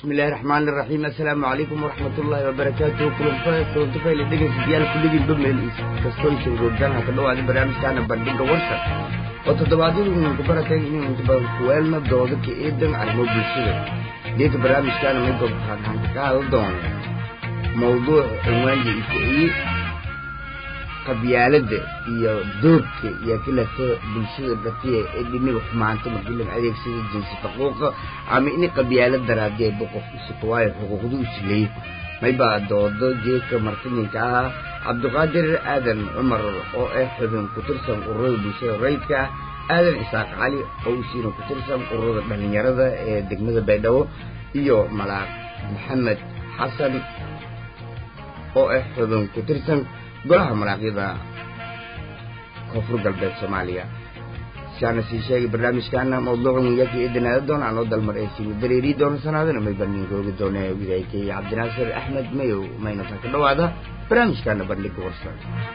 بسم الله الرحمن الرحيم السلام عليكم ورحمة الله وبركاته كلهم فايل دقيقة ديال كل دين بمن كستوي سنجودان هكذا وعد برامج كان بديك ورثة وتدوادين من كبرتين من تبان كوالنا دوده كإيدن على موبل سير ديك برامج كان ميكم هكذا دون موضوع عنوان جئي qabyaalada iyo doodka iyo kala bulshada dadkii idinay wax maanta markii adeegsada jinsi xuquuqa ama in qabyaalada daraadee boqof isu kuwaay xuquuqdu isleey may baa doodo jeeka martinka Cabdiqaadir Aadan Umar oo xubin ku tirsan ururada bulshada rayidka Aadan Isaaq Cali oo siino ku tirsan ururada dhalinyarada ee degmada Baydhabo iyo Malaaq Maxamed Xasan oo xubin ku tirsan golaha maraaqyada koonfur galbeed Soomaaliya saana si sheegay barnaamijkana mowduucan yaki idinada doon aan dalmar ee si dareeri doon sanadana may bandhig googa doonay wiilkay Cabdinaasir Axmed Mayo mayna ka dhawaada barnaamijkana bandhig warsan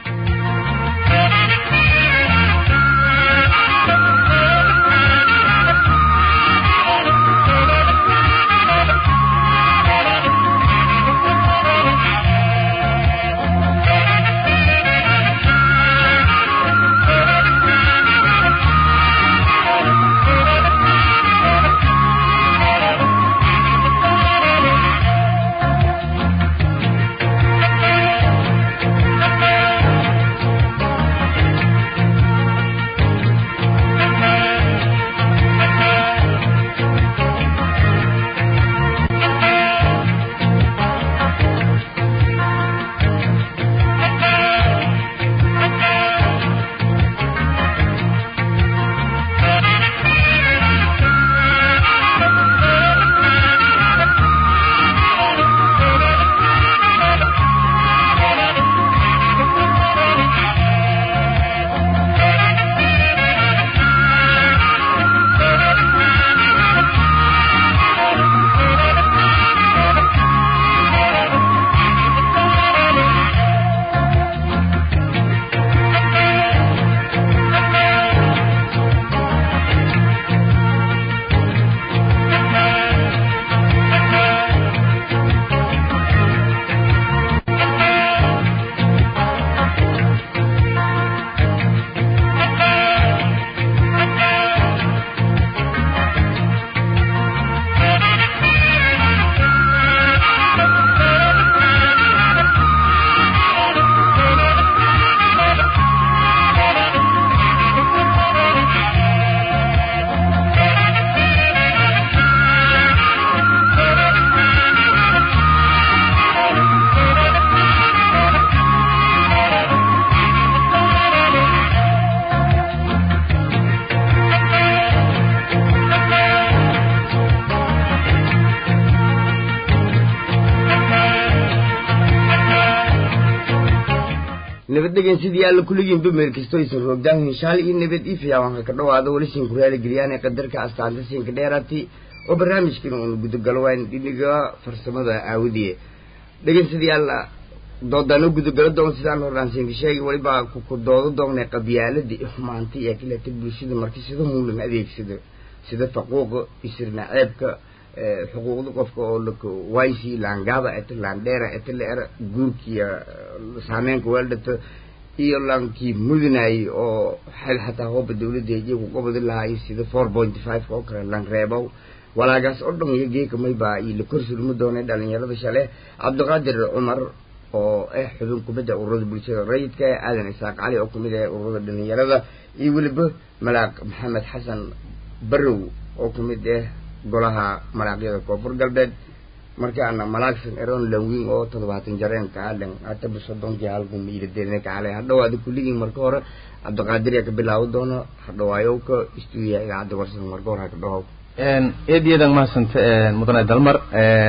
nabadgeen sidii alla kuligiin dumar kisto isu roogdan inshaal in nabad ifiya waan ka dhawaado wali siin kureeli galiyaan qadarka astaanta siin ka dheeraati oo barnaamijkan uu gudagalwaan diniga farsamada aawdiye dhageen sidii alla doodano gudagal doon sidaan horaan siin sheegay wali baa ku doodo doonay qabyaalada xumaantii ee kala bulshada markii sida muulan adeegsado sida xuquuq isirna ceebka xuquuqda qofka oo la waysi laangaba etlandera etleer guurkiya saameynka waalidta iyo lankii mudunay oo xal hataa hooba dawladda iyagu qobad lahaay sida 4.5 oo kale lan reebo walaagaas oo dhan iyaga may baa ila kursulmo doonay dhalinyarada shale Cabdiqaadir Umar oo xubin kubada ururada bulshada rayidka Aadan Isaaq Cali oo kumid ah ururada dhalinyarada iyo waliba Malaaq Maxamed Xasan Barrow oo kumid ah golaha maraaqyada koonfur galbeed markii aan malaagsan eron lawin oo 70 jareen ka adan ata bisodon jaalku miideena ka ale hadhawaada kuligii markii hore Cabdiqaadir ka bilaaw doono hadhawaayo ka istuudiyaha idaacada warsan markii hore ka dhaw eedeedan ma santa mudane dalmar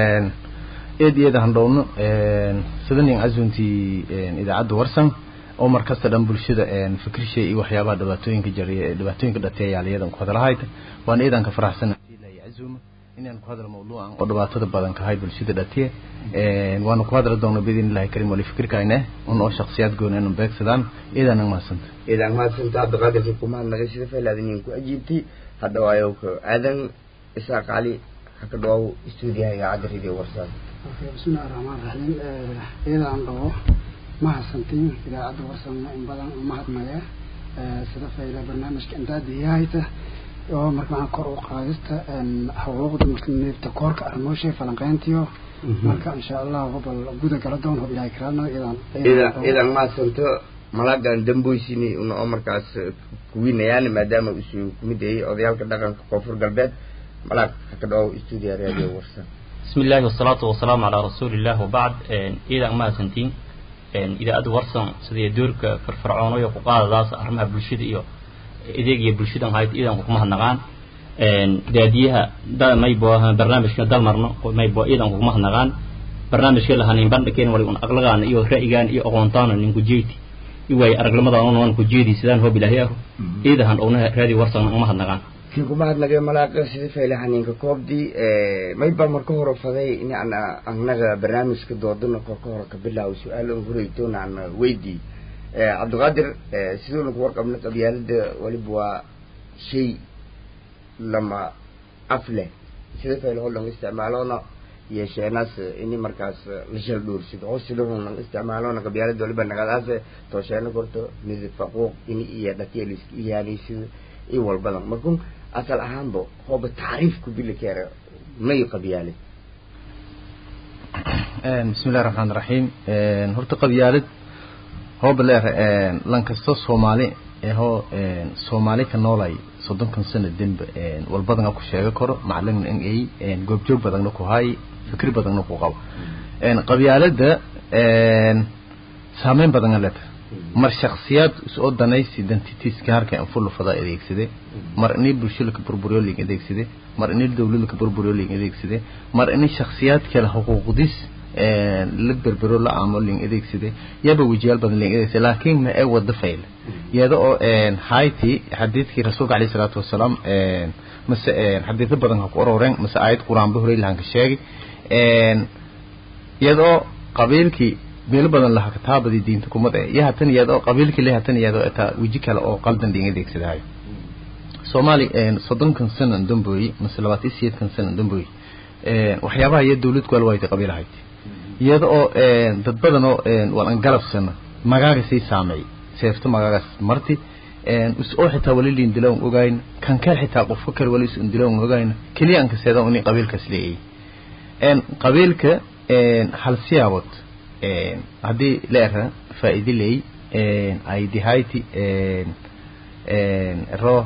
eedeedan handowno sidan azunti idaacada warsan oo markasta dhan bulshada fikirshey iyo waxyaabaha dhibaatooyinka dhateeyaaliyadan ku hadalahayta waan eedan ka faraxsan inaan ku hadal mawduucan oo dhibaatada badan ka hay bulshada dhatiye waan ku hadal doonaa bidin ilaahay karim wali fikirkayna oo shakhsiyaad goon inaan beegsadaan idan ma santa Cabdiqaadir kuma naga sida faylaadin ku ajiibti hadda waayo Aadan Isaaq Cali ka dhaw studio ya cadriidi warsan bismillaahir rahmaanir rahiim iyadaan dhawo ma hasantiin idaacada warsan in badan ma hadmaya sida fayla barnaamijka inta diyaayta oo markaan kor u qaadista xuquuqda muslimiinta koorka armooshay falanqeyntiyo marka insha Allah gobol guda kala doon hub ilaahay karaano idan ma santo malagan damboysini oo markaas kuwinayaan maadaama uu kumiday odayalka dhaqanka koonfur galbeed malaag ka dhaw studio radio warsan bismillaah wasalaatu wasalaamu ala rasuulillah wa ba'd idan ma santiin idaacada warsan sidii doorka firfircoonaya ku qaadadaas arrimaha bulshada iyo ideegiya bulshada hay'ad idan ku mahadnaqaan daadiyaha may boohan barnaamijka dalmarno may boo idan ku mahadnaqaan barnaamijka la hanin bandhigeen wali un aqlagaan iyo ra'yigaan iyo aqoontaan ninku jeeti iway araglamada oo ku jeedi sidaan hoob ilaahay iidahan oo raadi warsan ma mahadnaqaan kuma hadlagay malaaqa sidii faylahaninka koobdi may ba marka hore faday in anaga barnaamijka doodana ka hor ka bilaaw su'aal oo horeytoona aan weydi Abdulqaadir sidoo kale warqabna qabyaalada waliba waa shay lama afle sidii faylaha loo isticmaalona yeesheenaas in markaas la shal doorsido oo sidoo loo isticmaalona qabyaalada waliba nagadaas toosheena korto mid faquuq in iyo dadkii iyaalisi iyo walbadan markuu asal ahaanbo hooba taariifku bil kare may qabyaalad bismillaahir rahmaanir rahiim horta qabyaalad hooba leer lan kasto Soomaali Soomaali ka noolay 30 sano dambe walbadan ku sheega karo macallin in goob joog badan ku hay fikir badan ku qabo qabyaalada saameyn badan leh mar shakhsiyaad soo danaysi identities gaarka aan full fada adeegsaday mar inay bulshada ka burburiyo liig adeegsaday mar inay dawladda ka burburiyo liig adeegsaday mar inay shakhsiyaad kale xuquuqdiis la berbero la aamulin adeegsaday yaba wajiyaal badan liig adeegsaday laakiin ma ay wada fayl iyada oo hayti xadiidkii rasuulka kaleey salaatu wasalaam mase xadiid badan ku ororeen mase aayad quraan ba horay lahan ka sheegay iyada oo qabiilkii meel badan la kitaabadii diinta kuma day yaatan iyada oo qabiilkii leeyatan iyada oo taa waji kale oo qaldan dhiga adeegsaday Soomaali 30 sano damboy mase 28 sano damboy waxyaabaha ay dawladku walwaytay qabiilahayd iyada oo dad badan oo walan galabsana magaaga si saamay seefto magaagaas marti oo xitaa wali liindiloon ogayn kan ka xitaa qofka kale wali is indiloon ogayn kaliya an ka seedo in qabiilkaas leeyahay qabiilka hal siyaabot hadii leeyahay faa'iido leey ay dihayti ro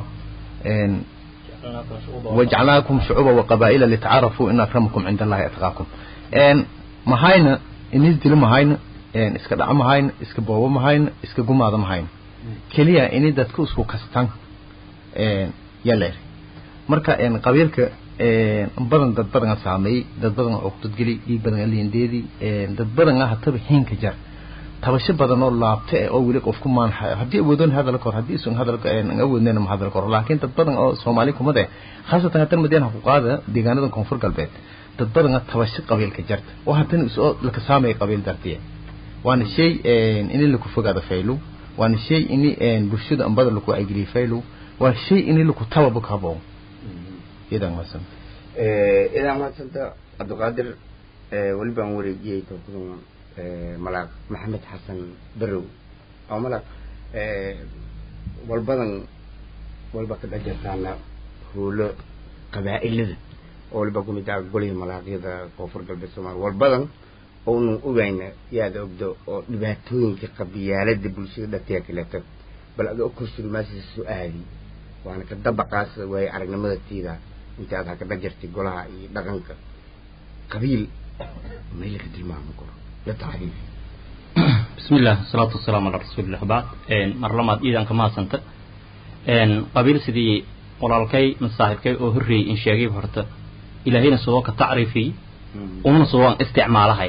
وجعلناكم شعوبا وقبائل لتعارفوا إن أكرمكم عند الله أتقاكم ما هاينا الناس ما هاينا إسكا دعم هاينا إسكا بوابا ما هاينا إسكا قماضا ما هاينا كليا إني دادكو اسكو كستان يالير مركا قبيلك بدن داد بدن سامي داد بدن أقتد قلي بدن اللي ينديدي داد بدن هاتب حين كجار tabasho badan oo laabtay oo wili qofku maan hadii wadon hadal kor hadii sun hadal aan awoodnayna ma hadal kor laakiin dad badan oo Soomaali kuma day khaasatan tan madiina ku qaada deegaanada koonfur galbeed dad badan tabasho qabiilka jarta oo hadan soo la ka saamay qabiil dartiye waana shay in la ku fogaado faylo waana shay in bulshada aan badal ku agri faylo waa shay in la ku tababo kabo idan maasanta Abdulqaadir wali baan wareegiyay toban ملاك محمد حسن برو أو ملاك والبدن والبقى جتانا هو قبائل والبقى متاع قولي ملاك هذا كفر قلب السماء والبدن أو أوجين يا ده أبدو دباتوين كقبيلة دبلشة دتياكلته بل أدو أكسر ماسي السؤالي وأنا كدبق قاس وهي عرقنا مدة تيدا أنت هذا كده جرتي قولها دقنك قبيل ما يلك دلما مكور بسم الله الصلاة والسلام على رسول الله بعد مرلمات إذا كما سنت قبيل سدي ولالكي من صاحبكي أو هري إن شاقي بهرت إلى هنا سواك تعريفي ومن سواك استعمالها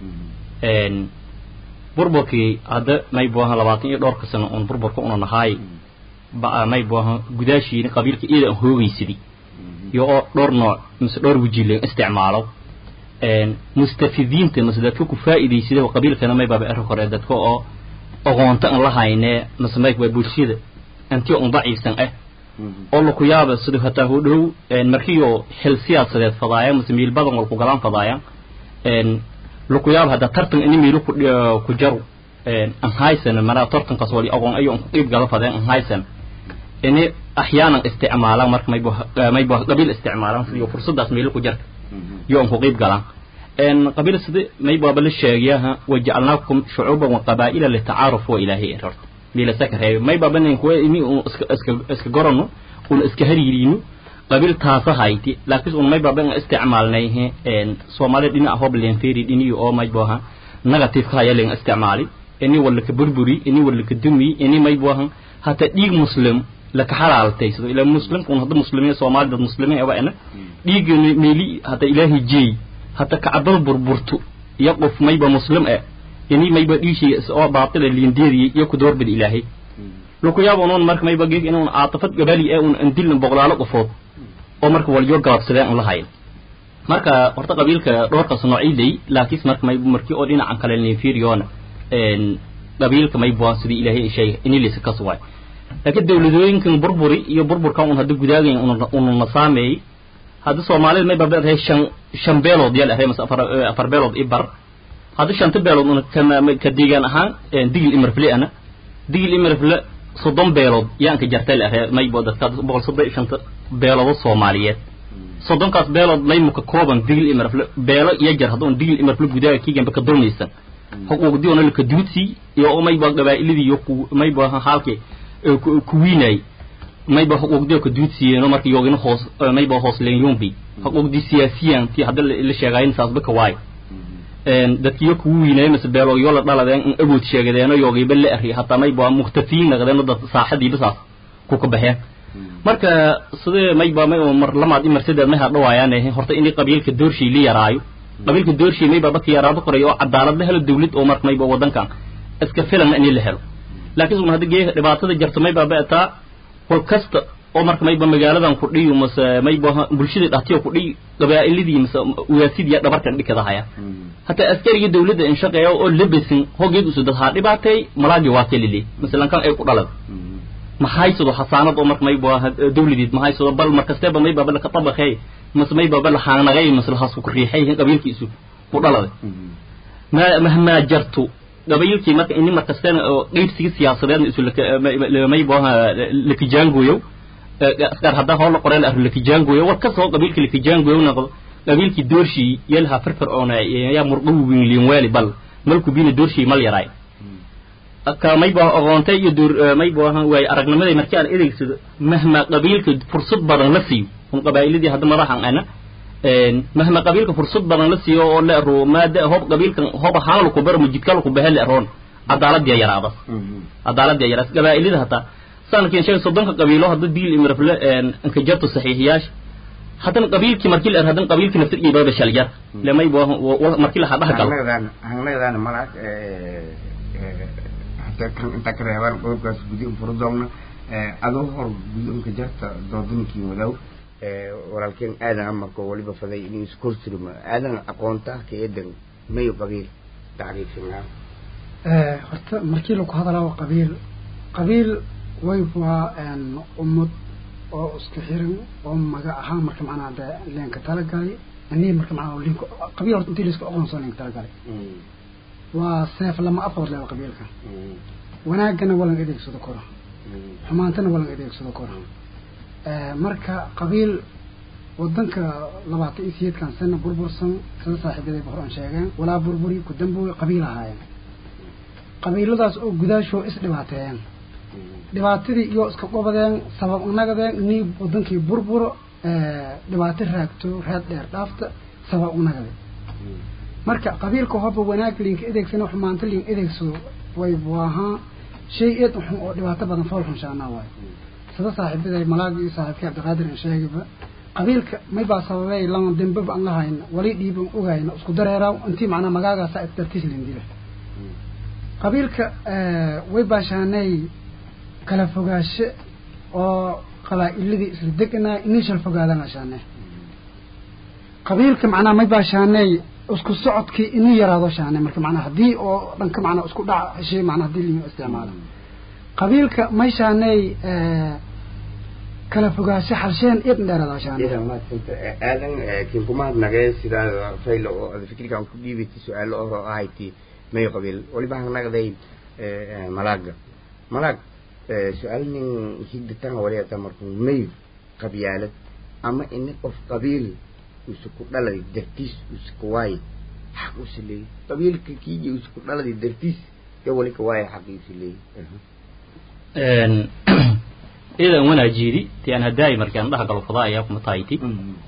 بربوكي هذا ما يبوها لباطين يدور كسنة أن بربوكي أنا نهاي بقى ما يبوها قداشي قبيلك إذا هو يسدي يو دور نوع مثل دور وجيل استعماله مستفيدين تمسدتك فائدة سيده وقبيل كنا ما يبقى بأره قريدتك أو أغانت الله هينه مسميك ببولشيد أنتي أن ضعيف سنة oo la ku yaabo sidoo hataa u dhow markiyo xil siyaasadeed fadaaya musmiil badan wal ku galaan fadaaya la ku yaabo hada tartan in miilu ku jaro an haysan mara tartan qaswali aqoon ayo qeyb gala fadeen an haysan in احيانا استعمالا marka may qabiil isticmaalan sidoo fursadaas meel ku jirta yoon ku qeyb galaan qabiil sidii may baba la sheegayaa waja'alnaakum shu'uban wa qabaa'ila lita'aarafu ilaahi rart meel sakaray may baba nin ku in iska gorano oo iska hariirino qabiil taas hayti laakiin may baba isticmaalnay Soomaaliya dhinaca hoob leen fiiri dhiniyo oo may baahan negative ka yeelan isticmaali inii wala ka burburi inii wala ka dumi inii may baahan hata dhiig muslim لك حلال تيسد إلى مسلم كون هذا مسلمين سومال ده مسلمين أو أنا ديج ميلي هذا إلهي جي هذا كعبل بربرتو يقف ما يبقى مسلم يعني ما يبقى شيء سواء باطل اللي ينديري يكدور بالإلهي لو كيا بنون مرك ما يبقى جيك إنه عاطفة قبلي أو نديل بغلال قفوت أو مرك واليوم قرب سلاء الله هاي مرك ورت قبيل كروح صناعي لي لكن مرك ما يبقى مركي أودينا عن كلامي فيريون قبيل كما يبقى سدي إلهي شيء إني لسه كسوي لكن دولتين كان بربري يبربر كون هذا جداجين ونصامي هذا الصومالي ما يبدأ هي شن بلد ديال هي مس أفر بلد إبر هذا شن تبلد كما كديجان هان ديل إمرفلي أنا ديل إمرفلي صدام بلد يعني كجرتل هي ما يبدأ كذا بقول صدق شن بلد الصوماليات صدام كاس بلد ما يمككوبن ديل إمرفلي بلد يجر هذون ديل إمرفلي جداج كي جنب كدرون يسن حقوق ديون اللي كدوتي يا ما يبغى قبائل اللي يوكو ما يبغى حالك كويناي ما يبغى حقوق ديو كدوتسي إنه مركي يوجين خاص ما يبغى خاص لين يوم بي حقوق دي سياسيا في هذا اللي شغالين ساس بكواي ده كيو كويناي مثل بيرو يلا طلع ده أبوت شغال إنه يوجي بالله حتى ما يبغى مختفين غدا نضد صاحب دي بس كوك بهه مركا صدق ما يبغى ما مر لما دي مرسيدة ما هذا وياه هرت إني قبيل كدور شيء لي يرايو قبيل كدور شيء ما يبغى بك يرابط قرية عدالة له الدولة أو مرك ما يبغى ودن كان اسكفيلا إني له لكن هذا جه رباطة الجرت ما يبغى بقى والكست عمرك ما يبغى مجالة عن كردي ومس ما يبغى برشيد أحتيا كردي قبائل اللي دي مس وياسيد يدبرت عندك كذا هيا حتى أذكر الدولة إن شاء الله أو لبسين هو جد سود هذا رباطة مراجع واتل لي مثلا كان أي قرالة ما هاي سود حسانة عمرك ما يبغى دولة دي ما هاي سود بال مركز تبى ما يبغى بل كطبخ هاي مس ما يبغى بل حانا غير مثل حاسو كريه هاي قبيل كيسو قرالة ما مهما جرتو قبيل كيمات إني مركزتين غير سياسة ما يبغاها لكجان جويو أذكر هذا هو القرآن لكجان جويو وكسر قبيل لكجان جويو نقول قبيل كدورشي يلها فرفر أنا يا مرقوب لينوالي بل ملك بين دورشي مال يراي كما يبغى أغانتي يدور ما يبغاها ويا أرجع ما يمركان إذا مهما قبيل فرصة بدن نفسي هم قبائل دي هذا ما راح أنا مهما قبيلك فرصة بدن لسي ولا رو ما ده هو قبيلك هو بحاله كبر مجدكله كبهال إيران عدالة دي يرى بس عدالة دي يرى قبائل ده حتى سان كان شيء صدق قبيله هذا ديل إمرفله إنك جبت صحيحياش حتى قبيل كي مركيل هذا قبيل كي نفتح يبغى بشالجار لما يبغى مركيل هذا هقل هنغني ملاك حتى أنت كرهوان قلبك بديهم فرضنا أظهر بديهم كجات ضدهم كي ولو ولكن أنا أما كولي بفضي إني سكرت لما أنا أقونته كيدن ما يقبل تعريفنا حتى مركيل وهذا له قبيل ويبقى أن أمد أو أسكحيرن أم مجا مرك معنا ده لين كتلقي أني مرك معنا لين قبيل أنت ليش كأقوم صار لين كتلقي وسيف لما أفضل له قبيلك وأنا جنا ولا قديك صدقورة حمانتنا ولا قديك صدقورة marka qabiil wadanka labaad isiid kan sana burbursan sida saaxiibada boqoraan sheegeen wala burburi ku dambuy qabiil ahaayeen qabiiladaas oo gudaasho is dhibaateeyeen dhibaatadii iyo iska qobadeen sabab unagadeen inay wadankii burburo dhibaato raagto raad dheer dhaafta sabab unagadeen marka qabiilka hooba wanaag link adeegsano xumaanta link adeegso way waaha shay oo dhibaato badan fool xunsaana waay sida saaxiibada malaag iyo saaxiibka Cabdiqaadir in sheegayba qabiilka may baa sababay lan dambe aan lahayn wali dhiib ogaayna isku dareeraw intii macna magaaga sa tartislin dile qabiilka way baashanay kala fogaasho oo qabaa'illadii isla deganaa inishal fogaadaan ashaanay qabiilka macna may baashanay isku socodkii in yaraado shaanay marka macna hadii oo dhanka macna isku dhac shay macna hadii la isticmaalo qabiilka may shaanay kala fogaasho xalsheen idin dheeraadaashaan إذا ما كنت آدم كنت ما نجاي سيدا فايل أو الفكرة كان كل يوم سؤال أو هايتي ما يقبل ولي بعد نجاي ملاك سؤال من هيدا ولا تمركم مي قبيلة أما إن أف قبيل وسكوت لا يدرتيس وسكواي حق وسلي قبيل كيجي وسكوت لا يدرتيس يقول لك واي حق وسلي إذا وانا جيري تي أنا دائما كان ده قالوا فضاء ياكم تايتي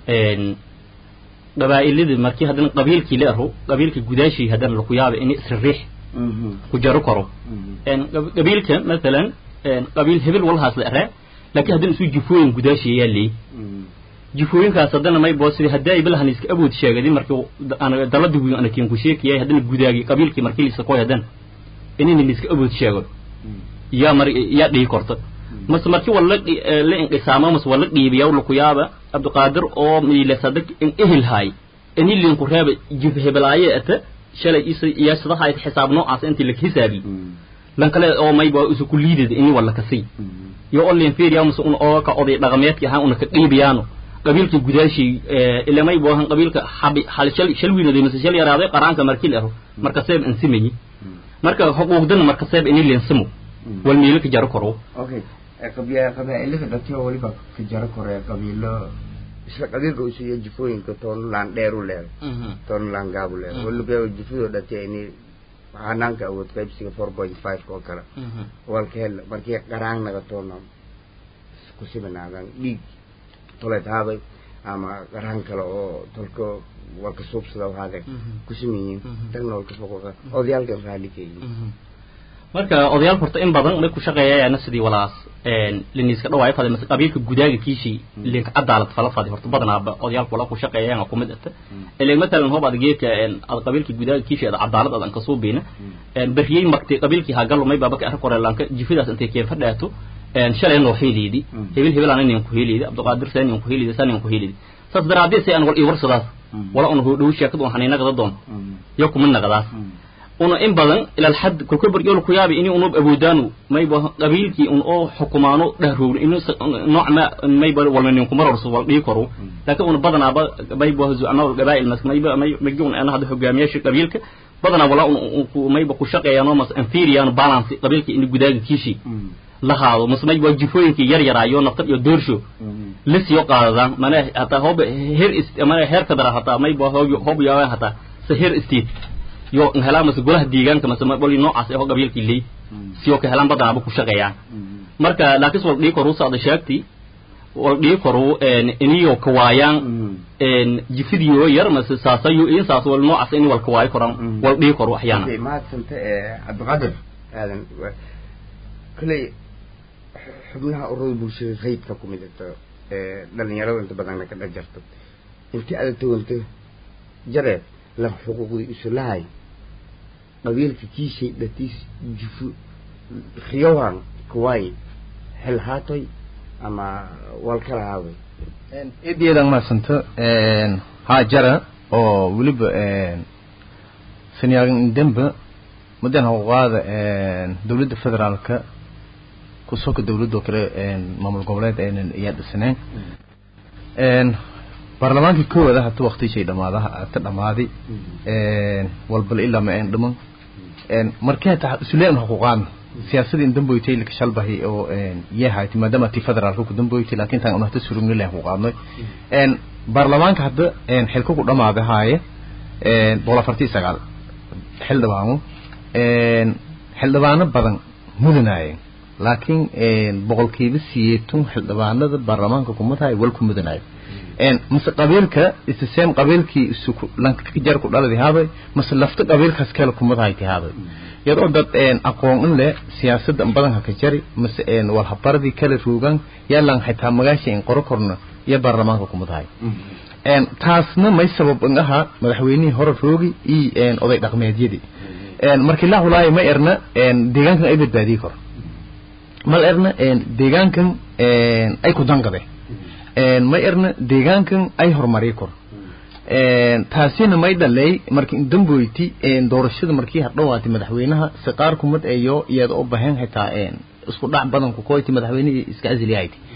قبائل اللي مركي هذا قبيل كيلره قبيل كجداشي هذا القياب إني إسر الريح كجارو كرو قبيل كم مثلا قبيل هبل والله أصل أرى لكن هذا نسوي جفوين جداشي يلي جفوين كاصدنا ما يبوسي هداي بله هنسك أبود شيء قديم مركو أنا دلت دوي أنا كيم كشيك يا هذا الجداجي قبيل كي مركي لسقوي هذا إني نسك أبود شيء يا يا دي كرت مس مركي والله لإنقسامه مس والله جيبيا ولقيابة عبد القادر أو ميل صدق إن إهل هاي إني اللي نقرأ جفه بلاية أت شلي يصدق هاي حساب نوع أنت لك حسابي لأن كلا أو ما يبغى يسوق ليد إني والله كسي يقول لي في يوم مسؤول أو كأضي رقميات كها أنك جيبيانو قبيلك جداشي إلا ما يبغى قبيلك حال شلوي ندي مس شلي راضي قران كمركي له مركزيب إنسمي مركز حقوق دن مركزيب إني اللي إنسمو والميلك جارو كرو أوكي قبائل اللي كتير ولي بق كجارو كرو قبيل كوسي يجفوين كتون لان ديرو له تون لان قابو له ولو بيو جفوي دتي إني عنان كأود كيف سي 4.5 كوكرا والكهل مركي قران نكتون كوسي بناعن دي طلعت هذا أما قران كلا تلك والكسوب سلوا هذا كوسي مين تنول كفوكا أوديال كفالي كي marka odayaal horta in badan ma ku shaqeeyayaan sidii walaas liniiska dhawaay fadhi mas qabiilka gudaaga kiishi link cadaalad fala fadhi horta badanaaba odayaal wala ku shaqeeyayaan ku mid ah ilaa mesela hoob adgeeka qabiilka gudaaga kiishi cadaalad adan ka soo beena bariyay marti qabiilki ha galo may baabaka ar koreelanka jifidaas intee keen fadhaato shalay noo xiiliidi hebel aan inaan ku xiiliidi abduqaadir saan inaan ku xiiliidi saan inaan ku xiiliidi sas daraadii si aan wal ii warsadaas wala uu dhow sheekadu waxaan inaga doon yakum nagadaas una in badan ila alxad kulku barjol ku yaabi inii unu abuudanu mayba qabiilki un oo xukumaano dhahrow inuu nooc ma mayba walman ku mararso wal dhii karo laakiin una badanaaba mayba zu'amaa qabaa'il mayba mayjoon ana hada hogaamiyaasha qabiilka badana wala uu mayba ku shaqeeyaan mas inferior balance qabiilki in gudaaga kiishi la haado mas mayba jifooyinki yar yaraayo nafta iyo doorsho lisiyo qaadaan mana hata hoob heer mana heer kadara hata mayba hoob yaa hata sahir istiid yo helaan mas golaha deegaanka mas bali noocaas ee qabiilkii leey siyo ka helaan badanaaba ku shaqeeyaan marka laakiin wal dhii koro saada sheegti wal dhii koro iniyo ka waayaan jifidiyo yar mas saasayo in saas wal noocaas in wal ka waay koran wal dhii koro waxyaana ma tanta abqadir aadan kale xubnaha ururada bulshada qaybka ku mid ah dhalinyarada inta badan ka dhajarto intii aad toonto jareed la xuquuqdi islahay qabiilka kiishay dhatiis jufu khiyawaan kuway hel haatoy ama wal kala haaway eedeedan ma santa ha jara oo waliba saniyaan dambe mudan hawada dawladda federaalka ku soo ka dawladda kale maamul goboleed ay dhisneen baarlamaanka kooda hata waqti shay dhamaadaha ta dhamaadi walbal ilaa ma aan dhiman markay ta isuleen xuquuqan siyaasadda in damboytay la shalbahay oo yahay maadaama tii federaalku ku damboytay laakiin tan una ta surugna leh xuquuqaadno baarlamaanka hadda xilka ku dhamaada haaye 149 xildhibaano badan mudanaayeen laakiin boqolkiiba 80 xildhibaanada baarlamaanka kuma tahay wal ku mudanaayeen مس قبيلك استسلام قبيلك سك لانك كجار كل هذا هذا مس لفت قبيلك سكال كم هاي هذا يرون دت أقوم إن لا سياسة بدنها كجاري مس والحبار دي كله روجان يلا حتى مجاشي إن قرقرنا يبرر كم هاي تاسنا ما السبب إنها مرحويني هور روجي أضيق رقم جديد مركي الله ولا ما إرنا ديجان كان أيد بديكور ما إرنا ديجان كان أي كودان كده ما إرنا ديجان كان أي هرماري كور تاسينا ما يدلي مركي دمبويتي دورشة مركي هترواتي مدحوينها سقاركم مت أيو يد أبهن حتى أسقط بدن كويتي مدحويني إسكازليايتي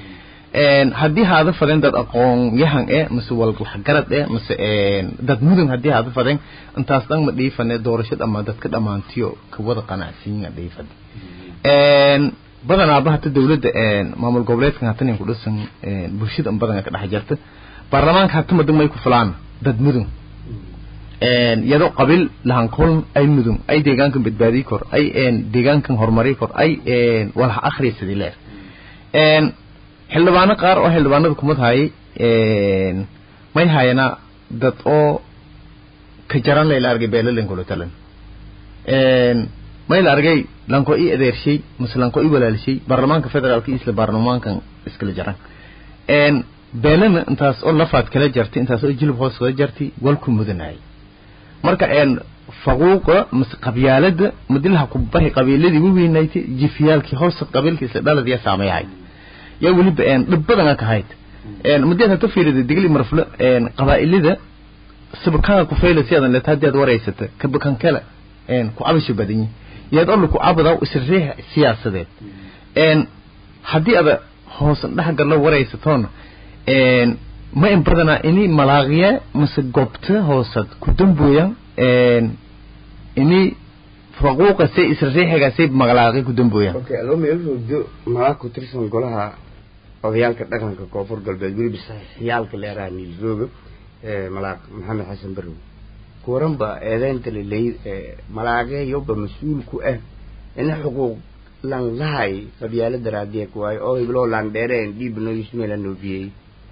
haddii haada fadeen dad aqoon yahan mise walgarad mise dad mudan haddii haada fadeen intaas dhan ma dhiifane doorashada ama dadka dhammaantiyo ka wada qanacsiin dhiifad badanaa bahata dawladda maamul goboleedkan hatan ku dhisan bulshada badan ka dhex jirta baarlamaanka hata madan may ku filaan dad mudan yado qabil lahan kulm ay mudan ay deegaankan badbaadi kor ay deegaankan horumari kor ay walaha akhriisadii leer xildhibaano qaar oo xildhibaanada kuma tahay may hayana dad oo ka jaran la argay beelalan kula talan may la argay lanko ii adeershay muslanko ii walaalshay baarlamaanka federaalka isla baarlamaankan iskala jaran beelana intaas oo lafaad kala jartay intaas oo jilib hoos kala jartay walku mudanay marka faquuqa mas qabyaalada madilaha ku bahi qabiiladii weynaytay jifiyaalkii hoos qabiilkii isla dhaladiya saameeyay يا ولي بأن لبضنا كهيد مدينة تفيرد الدقلي مرفلة قبائلية سبكان كفيلة سيادة اللي تهدي ورئيسة كبكان كلا كعبش بدني يدور له كعبضة وسرها سياسة ذات حدي أبا هوس نحن قال له ورئيسة هون ما إمبردنا إني ملاغية مسجبت هوسد كدوم بويا إني فقوق سي سرها كسي ملاغي كدوم بويا. أوكي لو ميلو دو ملاك وترسم قولها odayaalka dhaqanka koonfur galbeed weli bisayaalka leeraani joogo malaaq maxamed xasan barrow kuwaran ba eedeynta leey malaaqay yoba mas'uul ku ah in xuquuq lan lahay qabyaalada raadiye ku ay oo iblo lan dheereen dibno ismeela noobiyay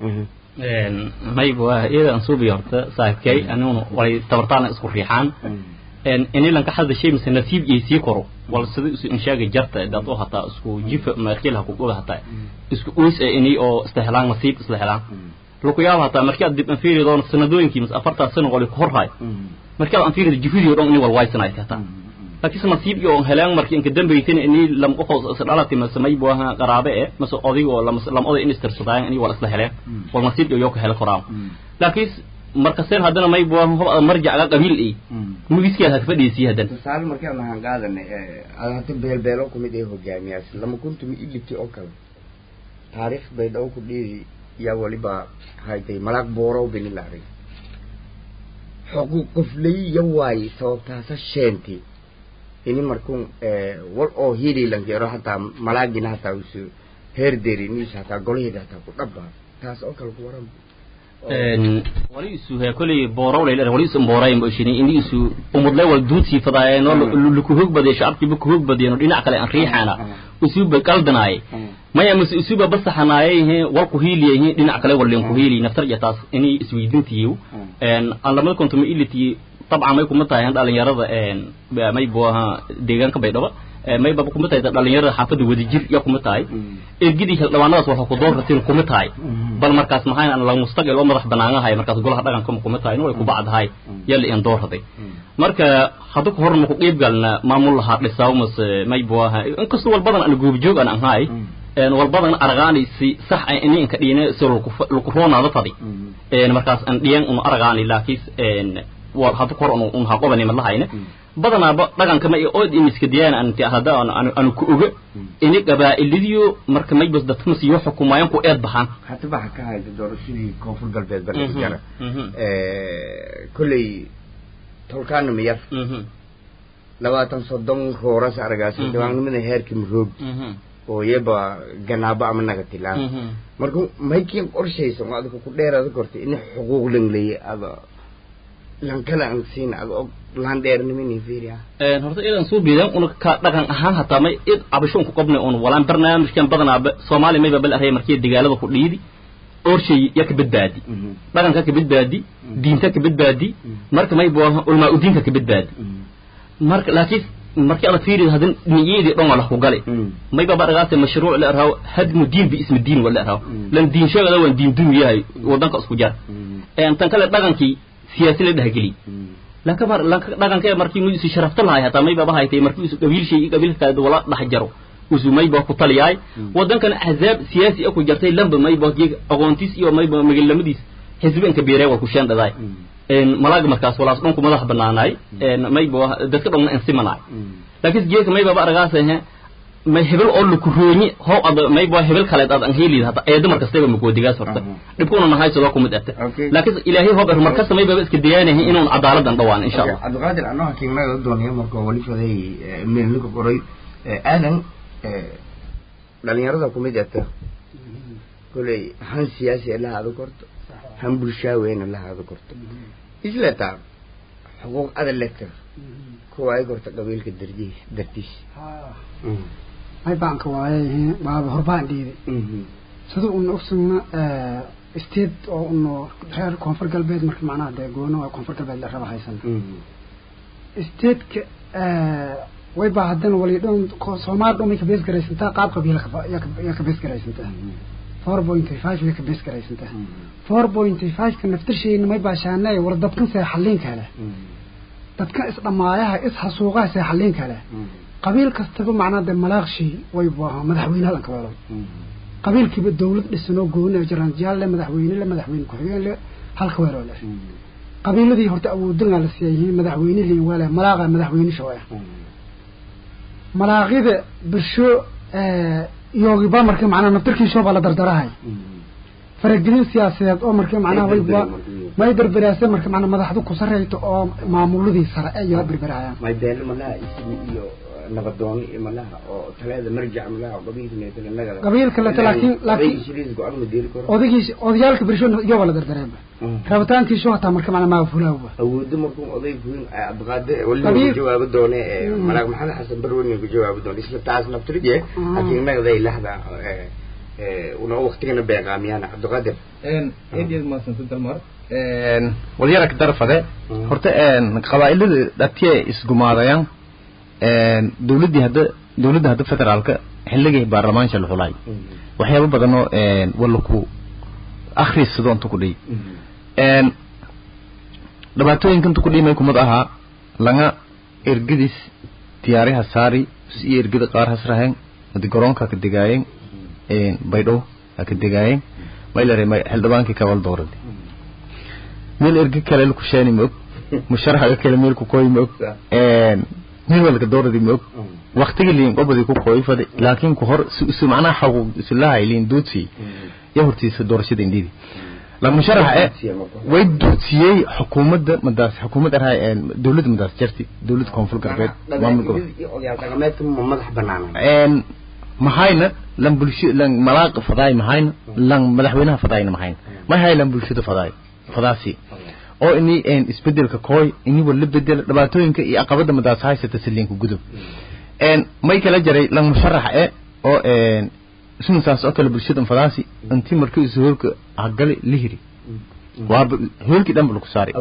mayba iyada aan soo biyorta saakay anuu way tabartaan isku riixaan in lan ka xad shay mis nasiib iyo sii koro wal sidii in shaaga jarta dad oo hata isku jifa ma xilaha ku go'da hata isku uus inii oo istihlaan nasiib istihlaan luku yaab hata markii aad dib anfiiri doon sanadooyinkii mis 40 sano qoli ku horhay markii aad anfiiri jifidii oo inii wal waysanay hata laakiin nasiib iyo helaan markii in ka dambeeyay inii lam qof isdhalati ma samay booha qaraabe mas odigo lam oday in istirsadaan inii wal isla helaan wal nasiib iyo ka hel koraan laakiin marka seen hadana may boo marjac ga qabiil ee mugiskiisa had fadhiisii hadan saal markii aan ahaan qaadanay aad beelbeelo ku mid ah hogaamiyaas lama kuntu ilibti oo kale taariikh bay dhaw ku dhigi ya waliba hayday malaaq booro binilaaray xuquuq qoflay yawaay sababtaas sheenti ini markuu wal oo hiri lan jiro hatta malaagina hatta usu heer derini hatta goliyada hatta ku dhabba taas oo kale ku waran wali isu kulli booro leeyahay wali isu booray ma shini indi isu umudlay wal duuti fadaayeen lu ku hog badiyay shacabkii ku hog badiyeen dhinac kale aan riixana isu ba qaldanaay maya mas isu ba basaxanaayeen wal ku hiiliyay dhinac kale wal leen ku hiili naftar jataas inii isweydiintiyo aan lamada kuntu ma iliti طبعا ما يكون متى عند اليارضة ما يبوها ديجان كبيرة ما يبقى كم متى اليارضة حافظ وديجير يكون متى الجدي لو أنا أصبح قدور رتين كم متى بل مركز معين أنا لو مستقل وما راح بناعها هاي مركز قولها دكان كم متى إنه يكون بعد هاي يلي يندور هذي مركز حدوك هرم كقيب قالنا معمول هاد لساومس ما يبوها انقصوا البدن أنا جوب جوج أنا هاي والبدن أرغاني صح إني إنك دينا سر الكورونا هذا فدي مركز أن ديان إنه أرغاني لكيس وهذا كورن ونها قبني من الله هنا بدنا بدنا كما يقول إن إسكديان أنت هذا أنا كوجا إنك جبا الليديو مركب بس ده تمس يحكم ما ينكو إيد بحان حتى بحكي هاي الدور الشيء كونفور قلبي برجع كل تركان مياف لو أتنصدم خورس أرجع سيدوان من هير كم روب ويبقى جنابة عملنا كتلا مركو ما يكين أرشيء سما هذا كودير هذا كرتي إن حقوق لي هذا lan kala aan siin ado lan dheer nimini fiiriya horta idan soo biidan uu ka dhaqan ahaan hataa may id abashoon ku qabnay oo walaan barnaamijkan badanaa Soomaali may bal ahay markii dagaalada ku dhiidi orshay yak badbaadi dhaqanka ka badbaadi diinta ka badbaadi marka may boo ulma u diinta ka badbaadi marka laakiin markii aad fiirido hadan niyadii dhan wala ku galay may baba ragaas mashruuc la raw hadmu diin bi ismi diin wala raw lan diin sheegada waan diin dunyahay wadanka isku jar tan kale dhaqankii سياسي له دهجلي لكن لكن كي مركي ميسي شرفت الله هذا ما يبغى هاي مركي قبيل شيء قبيل كذا ولا نحجره وزمي يبغى كطلياي ودن كان أحزاب سياسي أكو جرتي لمب ما يبغى يجي أغانتيس أو ما يبغى مجل لمديس حزبين كبيرة وكوشان داي ملاك مركز ولا أصلاً كم ملاح بناناي ما يبغى دكتور من إنسان مناي لكن جيك ما يبغى رجاسه ما هبل أول كرويني هو أض ما يبغى هبل خالد أض أنهيلي هذا أيضا مركز تبع مكوديجا صورته نبكون أنا هاي سواكم متأتى لكن إلهي هو مركز ما يبغى بس كديانه هي إنه عدالة طبعا إن شاء الله عبد القادر أنا كيما ما الدنيا مركو ولي فدي من لك قري أنا لأن يرضاكم متأتى كلي هن سياسي الله هذا كرت هم برشاوين الله هذا كرت إيش لا تعب حقوق هذا اللتر كواي كرت قبيل كدرجيش درتيش هاي بانك واي باب هربان دي سدو إنه أقسم استيد أو إنه غير كونفر قلبيد مرك معناه ده جونا أو كونفر قلبيد لحرب هايسن استيد ك way baahadan waliidon Soomaal dhumi ka bees garaysantaa qaab qabiilka ya ka bees garaysantaa 4.5 ya ka bees garaysantaa 4.5 ka naftirsheena may baashaanay war dabkan say xalin kale dadka is dhamaayaha is xasuuqaha say xalin kale qabiil kastaba macnaheedu malaaqshi way baahan madaxweynaha ka walaal qabiilkiiba dawlad dhisano go'aan jiraan jaalle madaxweyne ku xigeen halka weeroole qabiiladii horta awoodna la siiyay madaxweynihii wala malaaqa madaxweyne shooya malaaqida bisho yoogi ba markii macna naftirkii shooba la dardarahay faragelin siyaasadeed oo markii macna wayba may berberaasay markii macna madaxdu ku sareeyto oo maamuladii sare ay berberayaan may beel malaha ismi iyo nabadoon malaha oo talaada marjac malaha qabiilka laakiin odayaalka bisho yooba la dardareeba rabitaantii shoo taa markii macna ma fulaawa awood markuu oday fuin abqaade wali jawaab doone malaag maxamed xasan barwani ku jawaab doone isla taas naftirje laakiin nagday lahda una waqtiga beeqaamiyana abqaadir eediyad ma san dalmar waliyarka darfade horta qabaa'ilada dadkii isgumaadayaan dawladda hadda federaalka xilligii baarlamaanka la xulay waxyaabo badan oo wala ku akhriisado inta ku dhig dhibaatooyinkan inta ku dhimay kumad aha laga ergidis diyaariha saari si ergida qaar hasrahan mid garoonka ka digaayeen baydho ka digaayeen maylare xildhibaankii ka wal doorad meel ergi kale ku sheeni moog musharaxa kale meel ku kooy moog meel wala ka dooradi moog waqtiga liin qobadi ku kooy fadi laakiin ku hor si macna xaquuq islaha ilin duudsi يهرتي دورشة إنديدي لما شرح ويدوتيي حكومة هاي دولة مدرسة جرتي دولة كونفل كربيت ما مقول محاينة لم بلش لم ملاك فضاي محاينة لم ملحوينها فضاينا محاينة ما هاي لم بلشة فضاسي أو إني إسبدل ككوي إني ولا بدل رباطوين كي أقبض مدرسة هاي ستسلين كجذب ما يكلا جري لما شرح أو سن ساس أكل بالشدة فلاسي أنتي مركز هولك عقلي لهري هولك دم بالكساري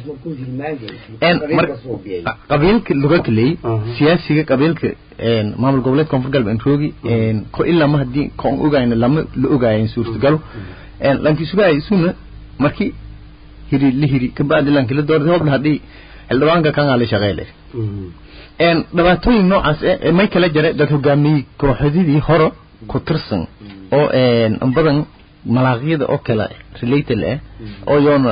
قبيلك اللغة اللي سياسي قبيلك ما بالقبلات كون في قلب انتروجي كو إلا ما هدي كون أوجاين لما لأوجاين سورت قالوا لانكي سبعي سنة مركي هري لهري كبعد لانكي للدور ذهب لهدي اللوانجا كان على شغاله دبعتوين نوع ما يكلا جرى ده جامي كوحدي هرا كترسن أو أنبضن ملاقيد أو كلا related له أو يون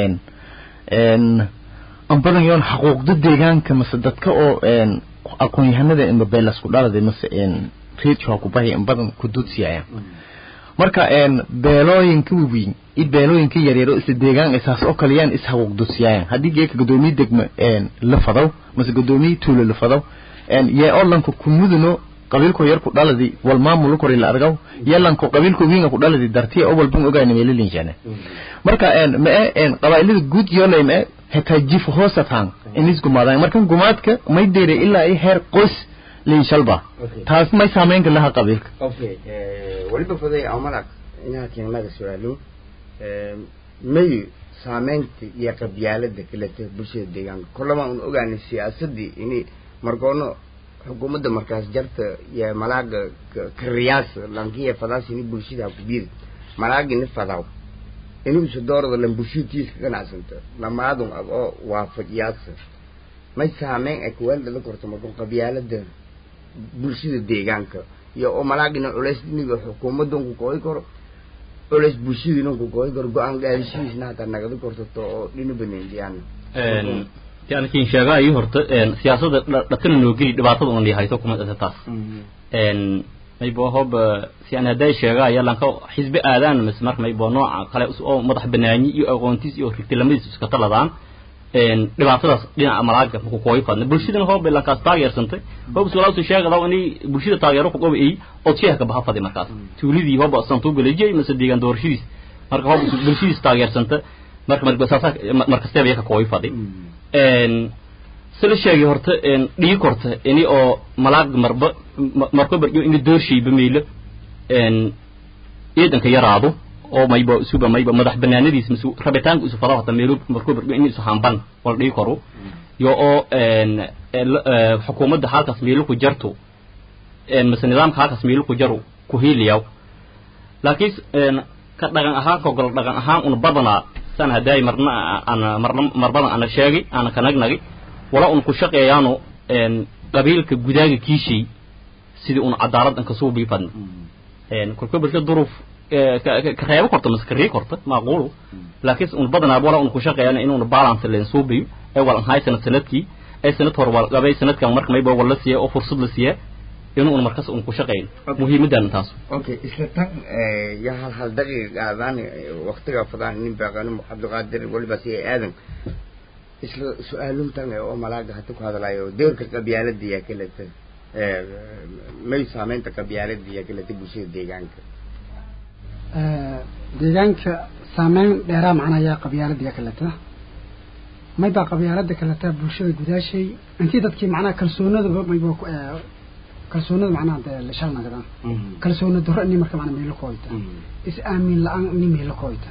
أنبضن يون حقوق ضد ديجان كمسدتك أو أكون يهند إن ببلاس كدار ده مثلا فيت شو أكوباهي أنبضن كدود سيايا مركا بيلوين كوبين بيلوين كي يريرو إس ديجان إساس أو كليان إس حقوق ضد سيايا هدي جيك قدومي دقم لفظو مثل قدومي طول لفظو يا أولن كمودنو قبيلكو يركو دالدي والمامو لكو ريلا أرغاو يلانكو قبيلكو وينغا كو دالدي دارتي أول بون أغاين ميلين جانا مركا ما قبائل جود يولا ما هتا جيف هوستان إنيس قمادان مركا قمادك ما يديري إلا أي هير قوس لين شلبا تاس ما يسامينك لها قبيلك ولي بفضي عمرك إنها كينا ماذا سؤالو ميو سامينك يا قبيالة دكالة بوشي ديغان كلما أغاين السياسة دي إني مركونو حكومة مركز جرت يا ملاك كرياس لانكية فضاسي ني بلشيدها كبير ملاك نفضاو إنه بسدور ولا بلشيد تيس كان عسنت لما عادهم أبقى وافقيات ما يسامين أكوال ده لكورت مركون قبيالة ده بلشيد ديغانك يا أو ملاك نعلس دني بحكومة دون كوي كور علس بلشيد نون كوي كور قان قال شيء ناتا نقدر كورت تو دينو بنين ديان يعني كين شغاي horta siyaasadda dhaqan loo geli dhibaatada uu leeyahay to kuma taas may boo hob si aan haday sheegay lan ka xisbi aadaan masmar may boo nooc kale oo madax banaani iyo aqoontiis iyo rigtilamadiis iska taladaan dhibaatadaas dhinaca malaaga ku kooy fadna bulshada hob lan ka taageersantay hob su'aalaha sheegada in bulshada taageero ku qabay oo sheega baha fadhi markaas tuulidii hob santu galajay mas deegan doorashidiis marka hob bulshadiis taageersantay marka steeb ka kooy fadhi sila sheegay horta dhigi korta ini oo malaag marba baryo in doorshay bameelo eedanka yaraado oo mayba suuba mayba madax banaanadiis misu rabitaanka isu faraha meelo marba baryo in isu hamban wal dhigi karo yo oo xukuumadda halkaas meelo ku jarto mas nidaamka halkaas meelo ku jaro ku heeliyo laakiin ka dhagan ahaan ko gal dhagan ahaan un badana san haday marbadan ana sheegay ana kanagnagi wala un ku shaqeeyaano qabiilka gudaaga kiishay sidii un cadaalad ka soo biifan kulka bulshada duruuf ka reebo korto maskari korto maaqulu laakiin un badana wala un ku shaqeeyaan inuu balance leen soo biyo ay wal haysan sanadkii ay sanad hor wal qabay sanadkan marka may wala siiyay oo fursad la siiyay inuu markaas un ku shaqeeyo muhiimadan taas okay isla tan ya hal daqiiqa aadan waqtiga fadaan nin baqan Abdulqaadir waliba si aadan isla su'aaluntan oo malaaga hada ku hadlayo doorka qabyaaladda iyo kaleta may saameynta qabyaaladda iyo kaleta bulshada deegaanka saameyn dheeraa macnaha qabyaaladda iyo kaleta may baa qabyaaladda kaleta bulshada gudaashay intii dadkii macnaha kalsoonada may baa kalsoonada macnaha la shalnagada kalsoonada darro in marka macnaha meel kooyta is aamin la'aan in meel kooyta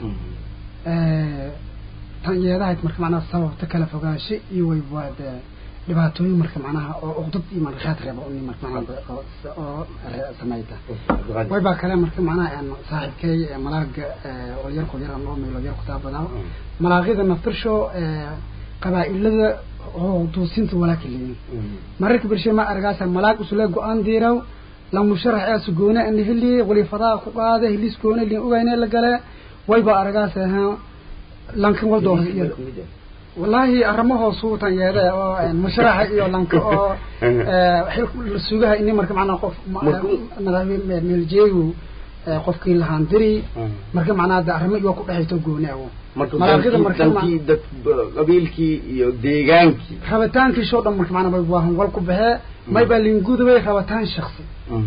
tan yeedahay marka macnaha sababta kala fogaansho iyo way wada dhibaatooyin marka macnaha oo uqdad iyo marxaad reebo in marka macnaha oo sameeyta way baa kale marka macnaha saaxiibkay malaaga oo yar ku yar ama meel yar ku taabada malaaqida naftirsho qabaa'ilada oo doosinta walaakiin marka bulshada ma argaasa malaag usula go'aan diiraw la musharax ee sugoona in hili wali fadaa ku qaada hilis goona li ogaynay la gala way baa argaasa lankan wal door wallahi aramaha suutan yeeda oo musharax iyo lanka oo xil suugaha in marka macna qof madaxweyne meel jeeyo qofkii lahaan diri marka macnaha arimo iyo ku dhaxayto goonaawo marka dad qabiilkii iyo deegaankii rabitaankii soo dhan marka macnaha waa wal ku baxee may baa lingudubay rabitaan shakhsi